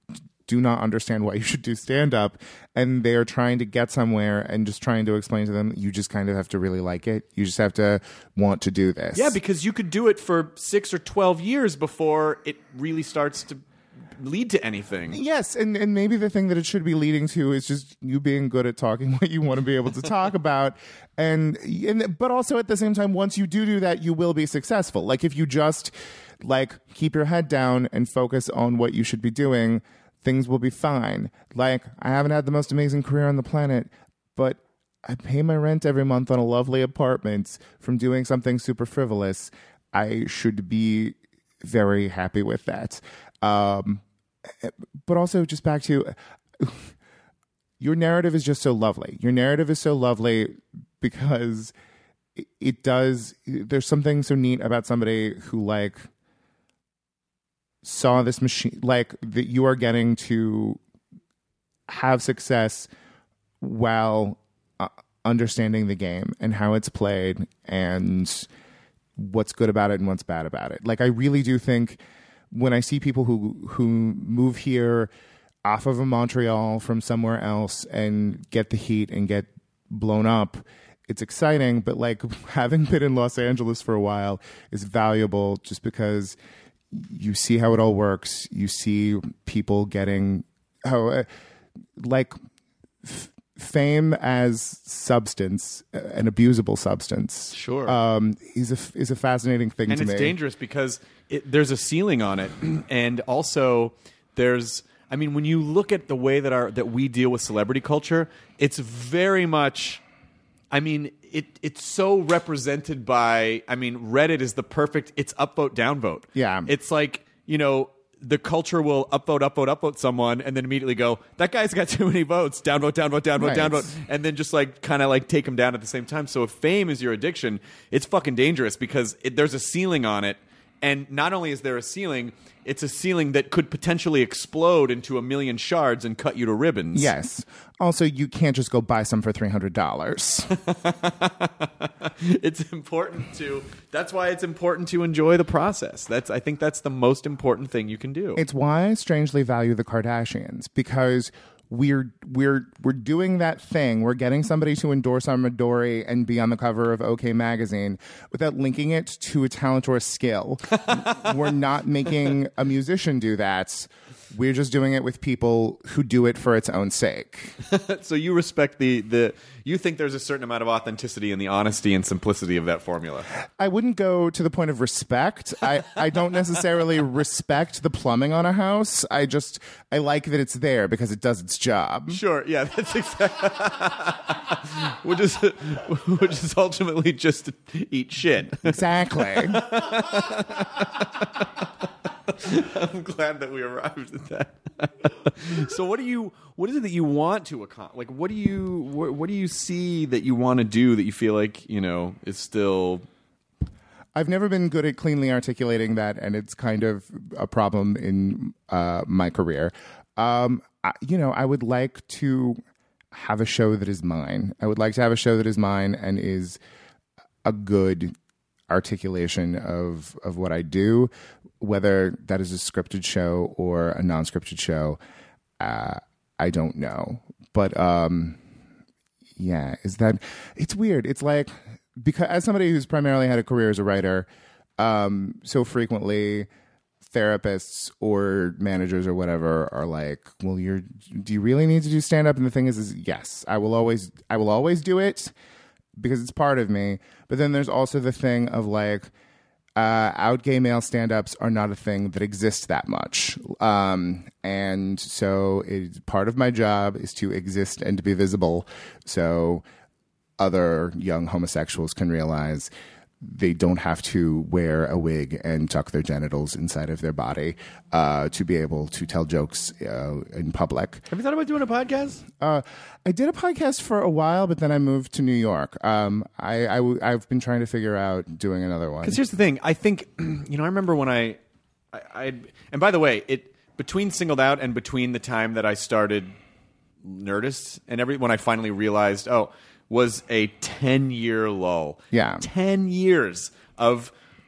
do not understand why you should do stand-up, and they're trying to get somewhere and just trying to explain to them, you just kind of have to really like it. You just have to want to do this. Yeah, because you could do it for 6 or 12 years before it really starts to lead to anything. Yes, and maybe the thing that it should be leading to is just you being good at talking what you want to be able to talk about, but also at the same time, once you do that, you will be successful. Like if you just keep your head down and focus on what you should be doing, things will be fine. Like, I haven't had the most amazing career on the planet, but I pay my rent every month on a lovely apartment from doing something super frivolous. I should be very happy with that. But also, just back to your narrative is just so lovely. Your narrative is so lovely because it does. There's something so neat about somebody who saw this machine, that you are getting to have success while understanding the game and how it's played and what's good about it and what's bad about it. I really do think when I see people who move here off of Montreal from somewhere else and get the heat and get blown up, it's exciting. But having been in Los Angeles for a while is valuable just because you see how it all works. You see people getting fame as substance, an abusable substance. Sure, is a fascinating thing and to me. And it's dangerous because there's a ceiling on it, and also there's. I mean, when you look at the way that we deal with celebrity culture, it's very much. I mean, it's so represented by. I mean, Reddit is the perfect. It's upvote, downvote. Yeah, it's the culture will upvote someone, and then immediately go, that guy's got too many votes. Downvote, downvote, and then just kind of take him down at the same time. So if fame is your addiction, it's fucking dangerous because there's a ceiling on it, and not only is there a ceiling, it's a ceiling that could potentially explode into a million shards and cut you to ribbons. Yes. Also, you can't just go buy some for $300. It's important to. That's why it's important to enjoy the process. I think that's the most important thing you can do. It's why I strangely value the Kardashians, because we're doing that thing. We're getting somebody to endorse our Midori and be on the cover of OK Magazine without linking it to a talent or a skill. We're not making a musician do that. We're just doing it with people who do it for its own sake. So you respect you think there's a certain amount of authenticity in the honesty and simplicity of that formula. I wouldn't go to the point of respect. I don't necessarily respect the plumbing on a house. I like that it's there because it does its job. Sure, yeah, that's exactly. which is ultimately just to eat shit. Exactly. I'm glad that we arrived at that. So what is it that you want to accomplish? What do you see that you want to do that you feel is still... I've never been good at cleanly articulating that, and it's kind of a problem in my career. I would like to have a show that is mine. I would like to have a show that is mine and is a good articulation of what I do, whether that is a scripted show or a non-scripted show. I don't know, but it's weird. It's because as somebody who's primarily had a career as a writer, so frequently therapists or managers or whatever are like, well, do you really need to do stand-up? And the thing is yes, I will always do it because it's part of me. But then there's also the thing of out gay male stand-ups are not a thing that exists that much. And so part of my job is to exist and to be visible so other young homosexuals can realize they don't have to wear a wig and tuck their genitals inside of their body to be able to tell jokes in public. Have you thought about doing a podcast? I did a podcast for a while, but then I moved to New York. I've been trying to figure out doing another one. Because here's the thing. I think, I remember when I and by the way, between Singled Out and between the time that I started Nerdist and when I finally realized, was a 10-year lull. Yeah. 10 years of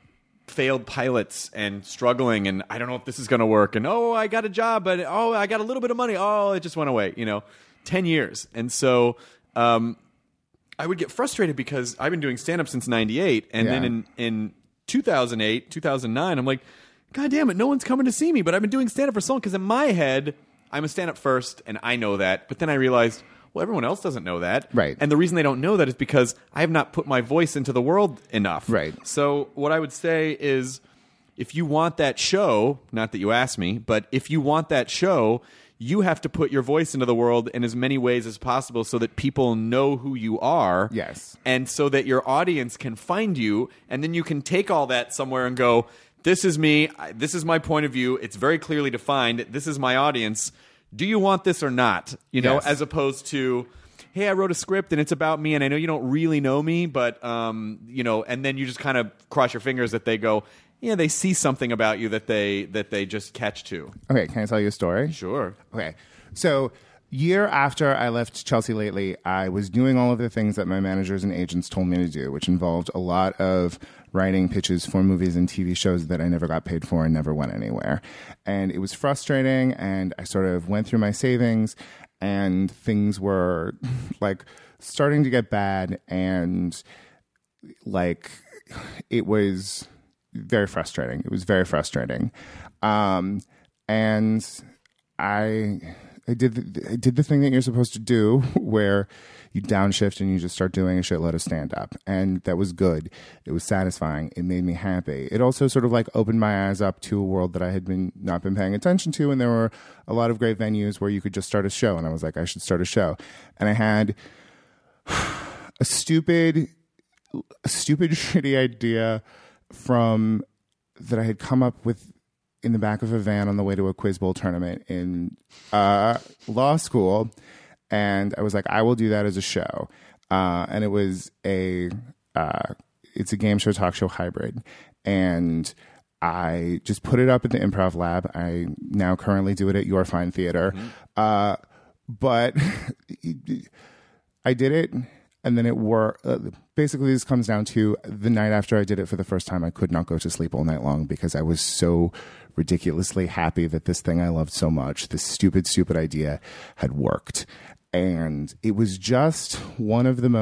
failed pilots and struggling, and I don't know if this is going to work, and I got a job, but I got a little bit of money, it just went away, 10 years. And so I would get frustrated because I've been doing stand-up since 98, and then in 2008, 2009, I'm like, God damn it, no one's coming to see me, but I've been doing stand-up for so long, because in my head, I'm a stand-up first, and I know that, but then I realized, well, everyone else doesn't know that. Right. And the reason they don't know that is because I have not put my voice into the world enough. Right. So what I would say is, if you want that show, not that you asked me, but if you want that show, you have to put your voice into the world in as many ways as possible so that people know who you are. Yes. And so that your audience can find you, and then you can take all that somewhere and go, this is me, this is my point of view, it's very clearly defined, this is my audience. Do you want this or not? Yes. As opposed to, hey, I wrote a script and it's about me, and I know you don't really know me, but and then you just kind of cross your fingers that they go, yeah, they see something about you that they just catch to. Okay, can I tell you a story? Sure. Okay, so year after I left Chelsea Lately, I was doing all of the things that my managers and agents told me to do, which involved a lot of writing pitches for movies and TV shows that I never got paid for and never went anywhere. And it was frustrating, and I sort of went through my savings, and things were like starting to get bad, and like it was very frustrating. It was very frustrating. And I did the thing that you're supposed to do where you downshift and you just start doing a shitload of stand-up. And that was good. It was satisfying. It made me happy. It also sort of like opened my eyes up to a world that I had not been paying attention to. And there were a lot of great venues where you could just start a show. And I was like, I should start a show. And I had a stupid, shitty idea that I had come up with in the back of a van on the way to a Quiz Bowl tournament in law school. And I was like, I will do that as a show. And it was it's a game show, talk show hybrid. And I just put it up at the Improv Lab. I now currently do it at Your Fine Theater. But I did it. And then it basically this comes down to the night after I did it for the first time, I could not go to sleep all night long because I was so ridiculously happy that this thing I loved so much, this stupid idea had worked. And it was just one of the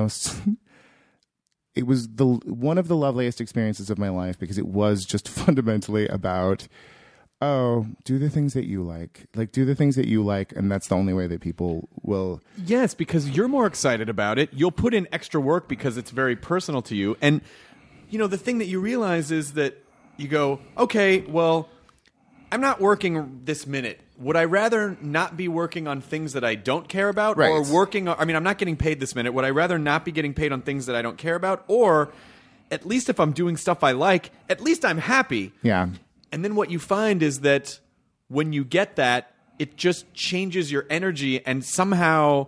loveliest experiences of my life because it was just fundamentally about, do the things that you like. Like, do the things that you like, and that's the only way that people will... Yes, because you're more excited about it. You'll put in extra work because it's very personal to you. And, the thing that you realize is that you go, okay, well, I'm not working this minute. Would I rather not be working on things that I don't care about? Right. Or I'm not getting paid this minute. Would I rather not be getting paid on things that I don't care about? Or, at least if I'm doing stuff I like, at least I'm happy. Yeah. And then what you find is that when you get that, it just changes your energy, and somehow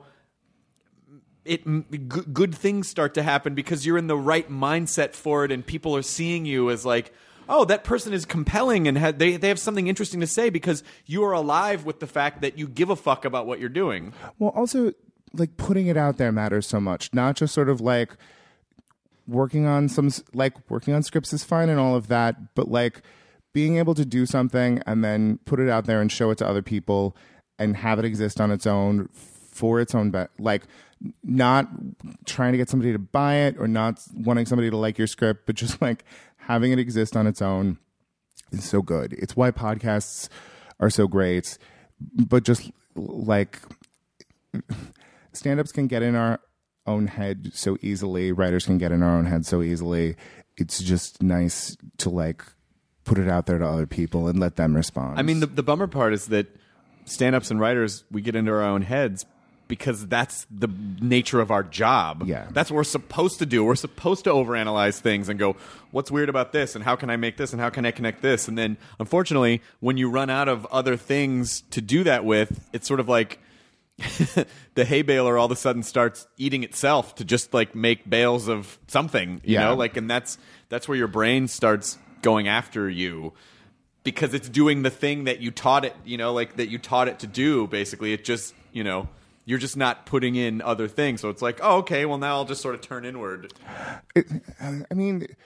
good things start to happen because you're in the right mindset for it, and people are seeing you as like, oh, that person is compelling, and they have something interesting to say because you are alive with the fact that you give a fuck about what you're doing. Well, also, like, putting it out there matters so much. Not just sort of like working on scripts is fine and all of that, but like being able to do something and then put it out there and show it to other people and have it exist on its own for its own like not trying to get somebody to buy it or not wanting somebody to like your script, but just like having it exist on its own is so good. It's why podcasts are so great, but just like stand-ups can get in our own head so easily. Writers can get in our own head so easily. It's just nice to like put it out there to other people and let them respond. I mean, the bummer part is that stand-ups and writers, we get into our own heads because that's the nature of our job. Yeah. That's what we're supposed to do. We're supposed to overanalyze things and go, what's weird about this, and how can I make this, and how can I connect this? And then, unfortunately, when you run out of other things to do that with, it's sort of like the hay baler all of a sudden starts eating itself to just like make bales of something, you know? Like, and that's where your brain starts going after you because it's doing the thing that you taught it, that you taught it to do, basically. It just, you're just not putting in other things. So it's like, oh, okay, well, now I'll just sort of turn inward. I mean,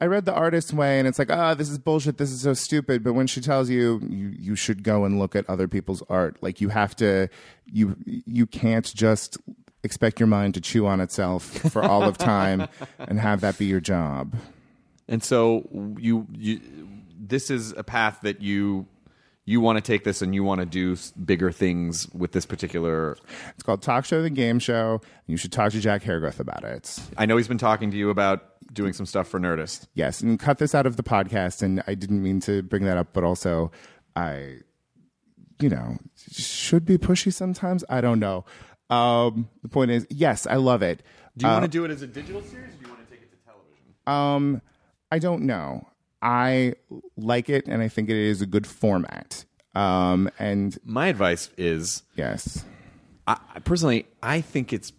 I read The Artist's Way, and it's like, this is bullshit. This is so stupid. But when she tells you should go and look at other people's art, like you have to, you can't just expect your mind to chew on itself for all of time and have that be your job. And so you this is a path that you want to take this, and you want to do bigger things with this particular... It's called Talk Show the Game Show. You should talk to Jack Haregrowth about it. I know he's been talking to you about doing some stuff for Nerdist. Yes, and cut this out of the podcast, and I didn't mean to bring that up, but also I, should be pushy sometimes. I don't know. The point is, yes, I love it. Do you want to do it as a digital series, or do you want to take it to television? I don't know. I like it, and I think it is a good format. And my advice is, yes, I personally, I think it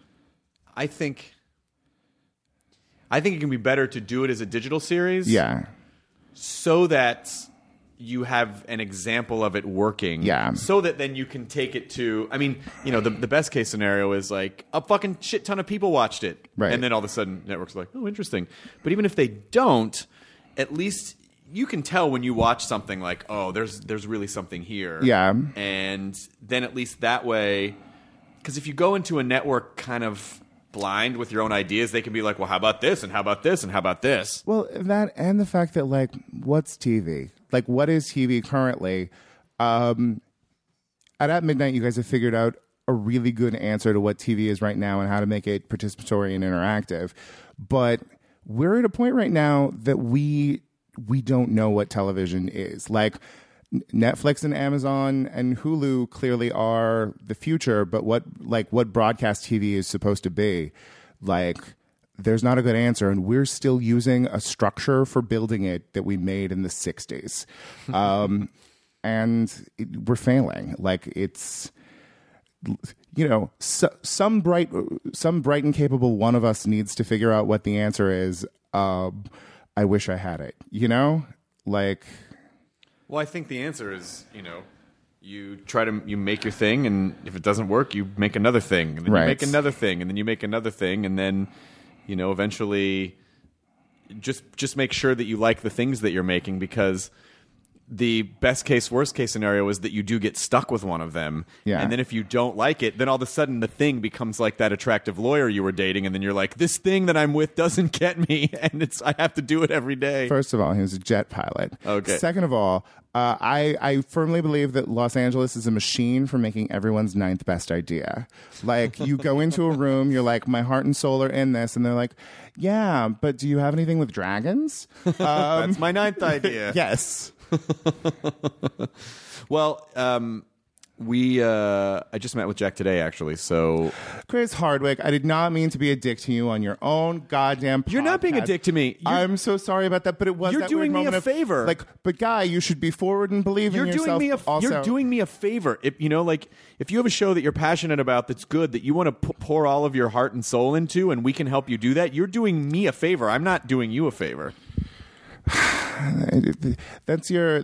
can be better to do it as a digital series. Yeah. So that you have an example of it working. Yeah. So that then you can take it to, the best case scenario is like a fucking shit ton of people watched it. Right. And then all of a sudden networks are like, oh, interesting. But even if they don't, at least you can tell when you watch something like, oh, there's really something here. Yeah. And then at least that way, because if you go into a network kind of blind with your own ideas, they can be like, well, how about this, and how about this, and how about this? Well, that and the fact that, like, what's TV? Like, what is TV currently? At Midnight, you guys have figured out a really good answer to what TV is right now and how to make it participatory and interactive. But we're at a point right now that we don't know what television is. Like, Netflix and Amazon and Hulu clearly are the future, but what broadcast TV is supposed to be, like, there's not a good answer, and we're still using a structure for building it that we made in the 60s. And we're failing. Like, it's, some bright and capable one of us needs to figure out what the answer is. I wish I had it, like... Well, I think the answer is, you make your thing, and if it doesn't work, you make another thing, and then you make another thing, and then you make another thing, and then, eventually just make sure that you like the things that you're making, because the best case, worst case scenario is that you do get stuck with one of them. Yeah. And then if you don't like it, then all of a sudden the thing becomes like that attractive lawyer you were dating, and then you're like, this thing that I'm with doesn't get me, and I have to do it every day. First of all, he was a jet pilot. Okay. Second of all, I firmly believe that Los Angeles is a machine for making everyone's ninth best idea. Like, you go into a room, you're like, my heart and soul are in this, and they're like, yeah, but do you have anything with dragons? That's my ninth idea. Yes. Well, I just met with Jack today, actually. So, Chris Hardwick, I did not mean to be a dick to you on your own goddamn podcast. You're not being a dick to me. I'm so sorry about that, but it was You're that doing weird me a moment favor. But Guy, you should be forward and believe in yourself. You're doing me a favor. If you have a show that you're passionate about that's good, that you want to pour all of your heart and soul into, and we can help you do that, you're doing me a favor. I'm not doing you a favor. That's your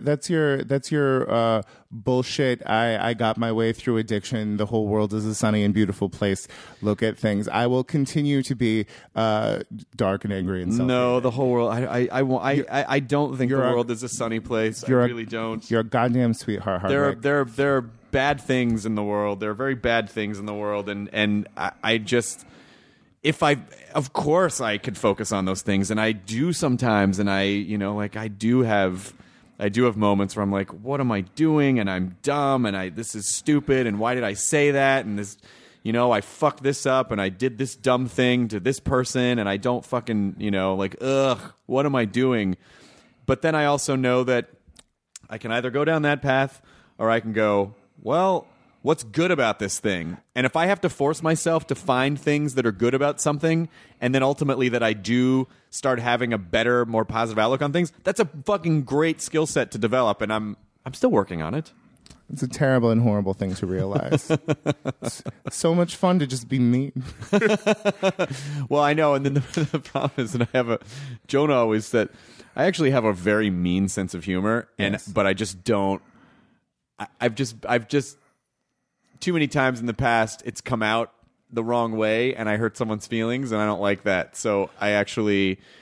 bullshit. I got my way through addiction. The whole world is a sunny and beautiful place. Look at things. I will continue to be dark and angry and self-hating. No, the whole world. I don't think the world is a sunny place. I really don't. You're a goddamn sweetheart. There are bad things in the world. There are very bad things in the world, and I just. Of course I could focus on those things, and I do sometimes, and I do have moments where I'm like, what am I doing? And I'm dumb, and this is stupid, and why did I say that? And this, I fucked this up, and I did this dumb thing to this person, and I don't fucking, ugh, what am I doing? But then I also know that I can either go down that path, or I can go, well, what's good about this thing? And if I have to force myself to find things that are good about something, and then ultimately that I do start having a better, more positive outlook on things, that's a fucking great skill set to develop, and I'm still working on it. It's a terrible and horrible thing to realize. It's so much fun to just be mean. Well, I know, and then the problem is that Jonah always said, I actually have a very mean sense of humor, but I just don't. I've just too many times in the past, it's come out the wrong way, and I hurt someone's feelings, and I don't like that. So I actually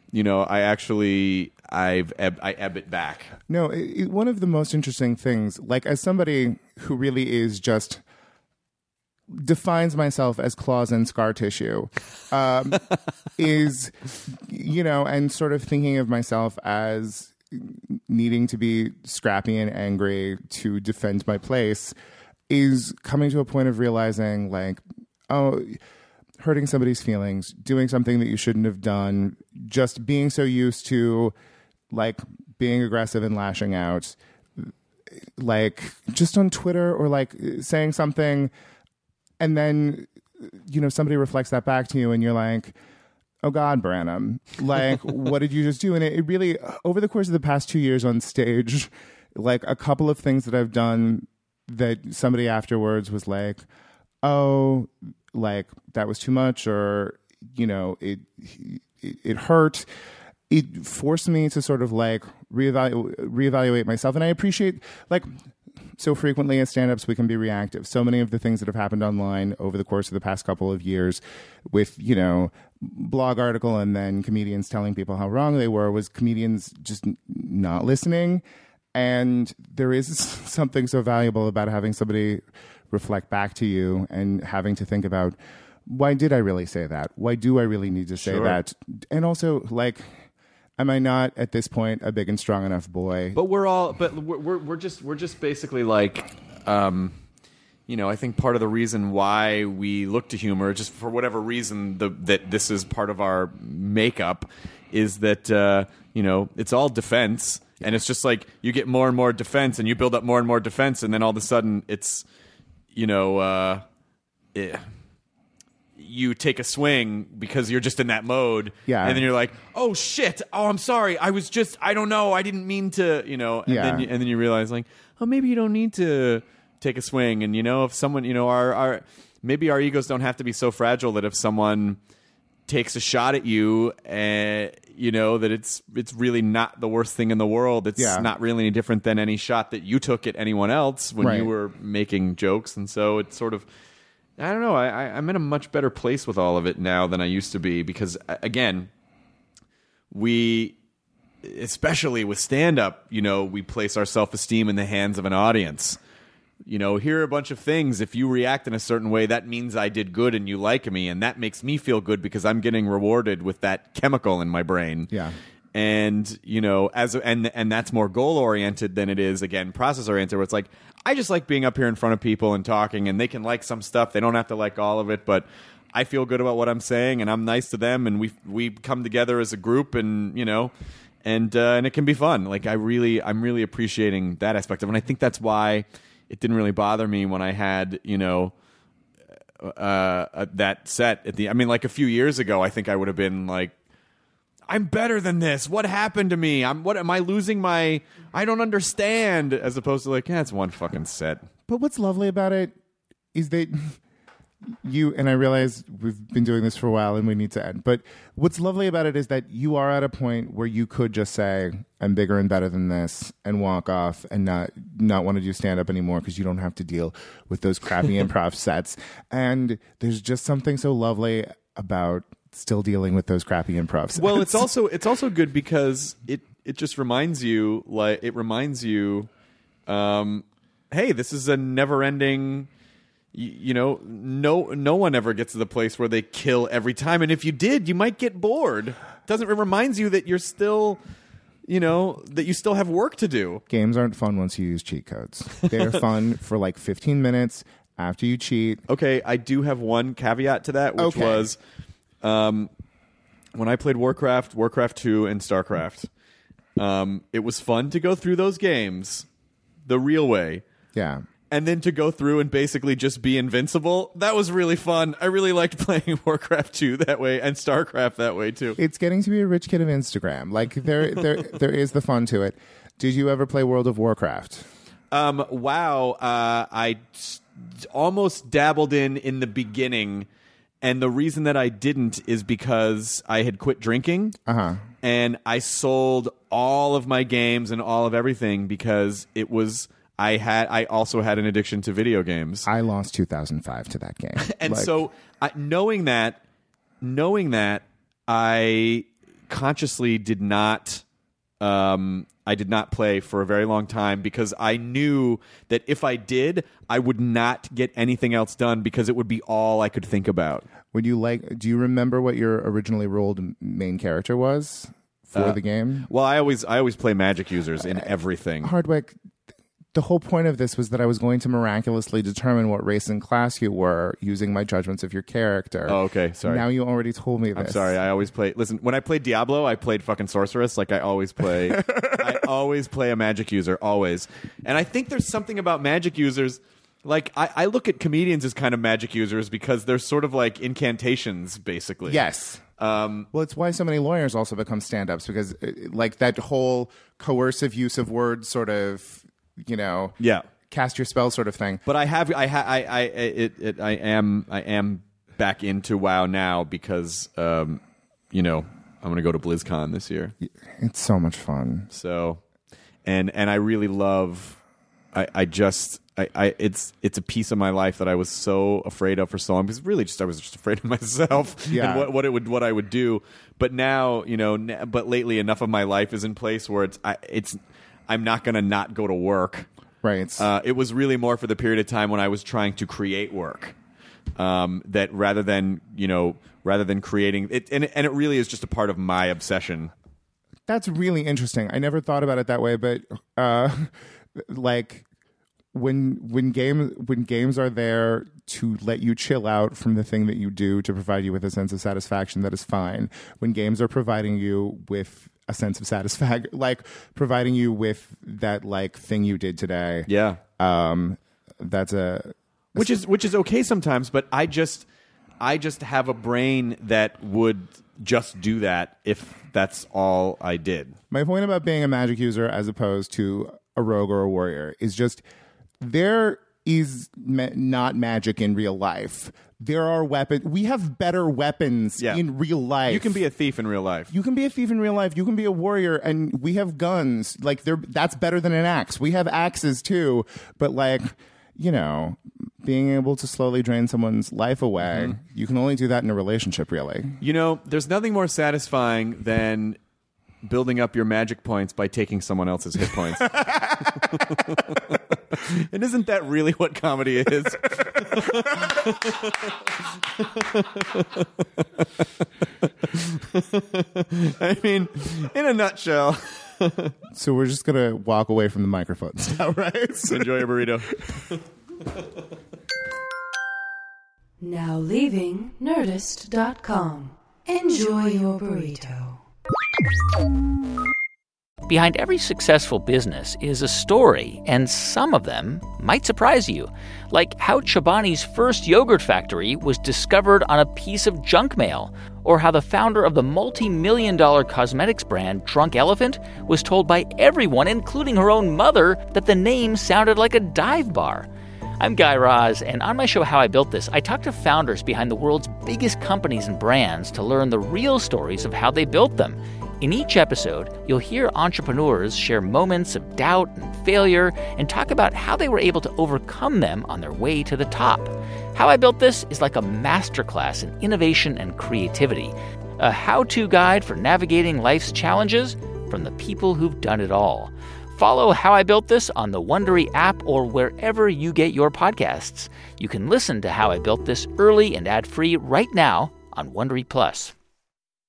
I ebb it back. No, one of the most interesting things, like as somebody who really is just defines myself as claws and scar tissue, is, and sort of thinking of myself as needing to be scrappy and angry to defend my place, is coming to a point of realizing, like, oh, hurting somebody's feelings, doing something that you shouldn't have done, just being so used to, like, being aggressive and lashing out, like, just on Twitter, or, like, saying something, and then, somebody reflects that back to you, and you're like, oh, God, Branham, like, what did you just do? And it really, over the course of the past 2 years on stage, like, a couple of things that I've done that somebody afterwards was like, oh, like, that was too much, or, it hurt. It forced me to sort of, like, reevaluate myself. And I appreciate, like, so frequently as stand-ups, we can be reactive. So many of the things that have happened online over the course of the past couple of years with, blog article and then comedians telling people how wrong they were, was comedians just not listening. And there is something so valuable about having somebody reflect back to you and having to think about, why did I really say that? Why do I really need to say that? And also, like, am I not at this point a big and strong enough boy? But we're just basically like, I think part of the reason why we look to humor, just for whatever reason, that this is part of our makeup, is that it's all defense. And it's just like you get more and more defense, and you build up more and more defense, and then all of a sudden it's, you take a swing because you're just in that mode. Yeah. And then you're like, oh, shit. Oh, I'm sorry. I don't know. I didn't mean to, and then you realize, like, oh, maybe you don't need to take a swing. And, if someone, maybe our egos don't have to be so fragile that if someone takes a shot at you, that it's really not the worst thing in the world. It's not really any different than any shot that you took at anyone else when you were making jokes. And so it's sort of, I don't know, I'm in a much better place with all of it now than I used to be, because, again, we, especially with stand-up, we place our self-esteem in the hands of an audience. Here are a bunch of things. If you react in a certain way, that means I did good and you like me, and that makes me feel good because I'm getting rewarded with that chemical in my brain. Yeah. And, and that's more goal-oriented than it is, again, process-oriented, where it's like, I just like being up here in front of people and talking, and they can like some stuff. They don't have to like all of it, but I feel good about what I'm saying, and I'm nice to them, and we come together as a group, and, and it can be fun. Like, I'm really appreciating that aspect of it, and I think that's why it didn't really bother me when I had, that set at the. I mean, like a few years ago, I think I would have been like, I'm better than this. What happened to me? What am I losing my? I don't understand. As opposed to like, it's one fucking set. But what's lovely about it is that you, and I realize we've been doing this for a while and we need to end, but what's lovely about it is that you are at a point where you could just say, I'm bigger and better than this, and walk off and not want to do stand-up anymore because you don't have to deal with those crappy improv sets. And there's just something so lovely about still dealing with those crappy improv sets. Well, it's also good because it just reminds you, hey, this is a never-ending. No one ever gets to the place where they kill every time, and if you did, you might get bored. It reminds you that you're still, that you still have work to do. Games aren't fun once you use cheat codes. They're fun for like 15 minutes after you cheat. Okay, I do have one caveat to that, which was when I played Warcraft 2, and StarCraft. It was fun to go through those games the real way. Yeah. And then to go through and basically just be invincible, that was really fun. I really liked playing Warcraft 2 that way, and StarCraft that way too. It's getting to be a rich kid of Instagram. Like there is the fun to it. Did you ever play World of Warcraft? Wow. I almost dabbled in the beginning, and the reason that I didn't is because I had quit drinking. And I sold all of my games and all of everything because it was. I also had an addiction to video games. I lost 2005 to that game. And so knowing that, I consciously did not. I did not play for a very long time because I knew that if I did, I would not get anything else done because it would be all I could think about. Do you remember what your originally rolled main character was for the game? Well, I always play magic users in everything. Hardwick, the whole point of this was that I was going to miraculously determine what race and class you were using my judgments of your character. Oh, okay. Sorry. Now you already told me this. I'm sorry. I always play. Listen, when I played Diablo, I played fucking sorceress. Like I always play. I always play a magic user. Always. And I think there's something about magic users. Like I look at comedians as kind of magic users because they're sort of like incantations, basically. Yes. Well, it's why so many lawyers also become stand-ups because, like, that whole coercive use of words, sort of, Yeah. cast your spell sort of thing. But I am back into WoW now because I'm going to go to BlizzCon this year. It's so much fun. So, and I really love. It's a piece of my life that I was so afraid of for so long because really I was just afraid of myself and what I would do. But now but lately enough of my life is in place where I'm not going to not go to work. Right. It was really more for the period of time when I was trying to create work. That rather than creating it, and it really is just a part of my obsession. That's really interesting. I never thought about it that way, but like when games are there to let you chill out from the thing that you do to provide you with a sense of satisfaction, that is fine. When games are providing you with a sense of satisfaction, like providing you with that like thing you did today. Yeah. That's which is okay sometimes, but I just have a brain that would just do that if that's all I did. My point about being a magic user as opposed to a rogue or a warrior is just there is not magic in real life. There are weapons. We have better weapons in real life. You can be a thief in real life. You can be a thief in real life. You can be a warrior, and we have guns. Like that's better than an axe. We have axes too, but like being able to slowly drain someone's life away, you can only do that in a relationship, really. There's nothing more satisfying than building up your magic points by taking someone else's hit points. And isn't that really what comedy is? I mean, in a nutshell. So we're just going to walk away from the microphones now, right? Enjoy your burrito. Now leaving Nerdist.com. Enjoy your burrito. Behind every successful business is a story, and some of them might surprise you. Like how Chobani's first yogurt factory was discovered on a piece of junk mail, or how the founder of the multi-million-dollar cosmetics brand Drunk Elephant was told by everyone, including her own mother, that the name sounded like a dive bar. I'm Guy Raz, and on my show How I Built This, I talk to founders behind the world's biggest companies and brands to learn the real stories of how they built them. In each episode, you'll hear entrepreneurs share moments of doubt and failure and talk about how they were able to overcome them on their way to the top. How I Built This is like a masterclass in innovation and creativity, a how-to guide for navigating life's challenges from the people who've done it all. Follow How I Built This on the Wondery app or wherever you get your podcasts. You can listen to How I Built This early and ad-free right now on Wondery Plus.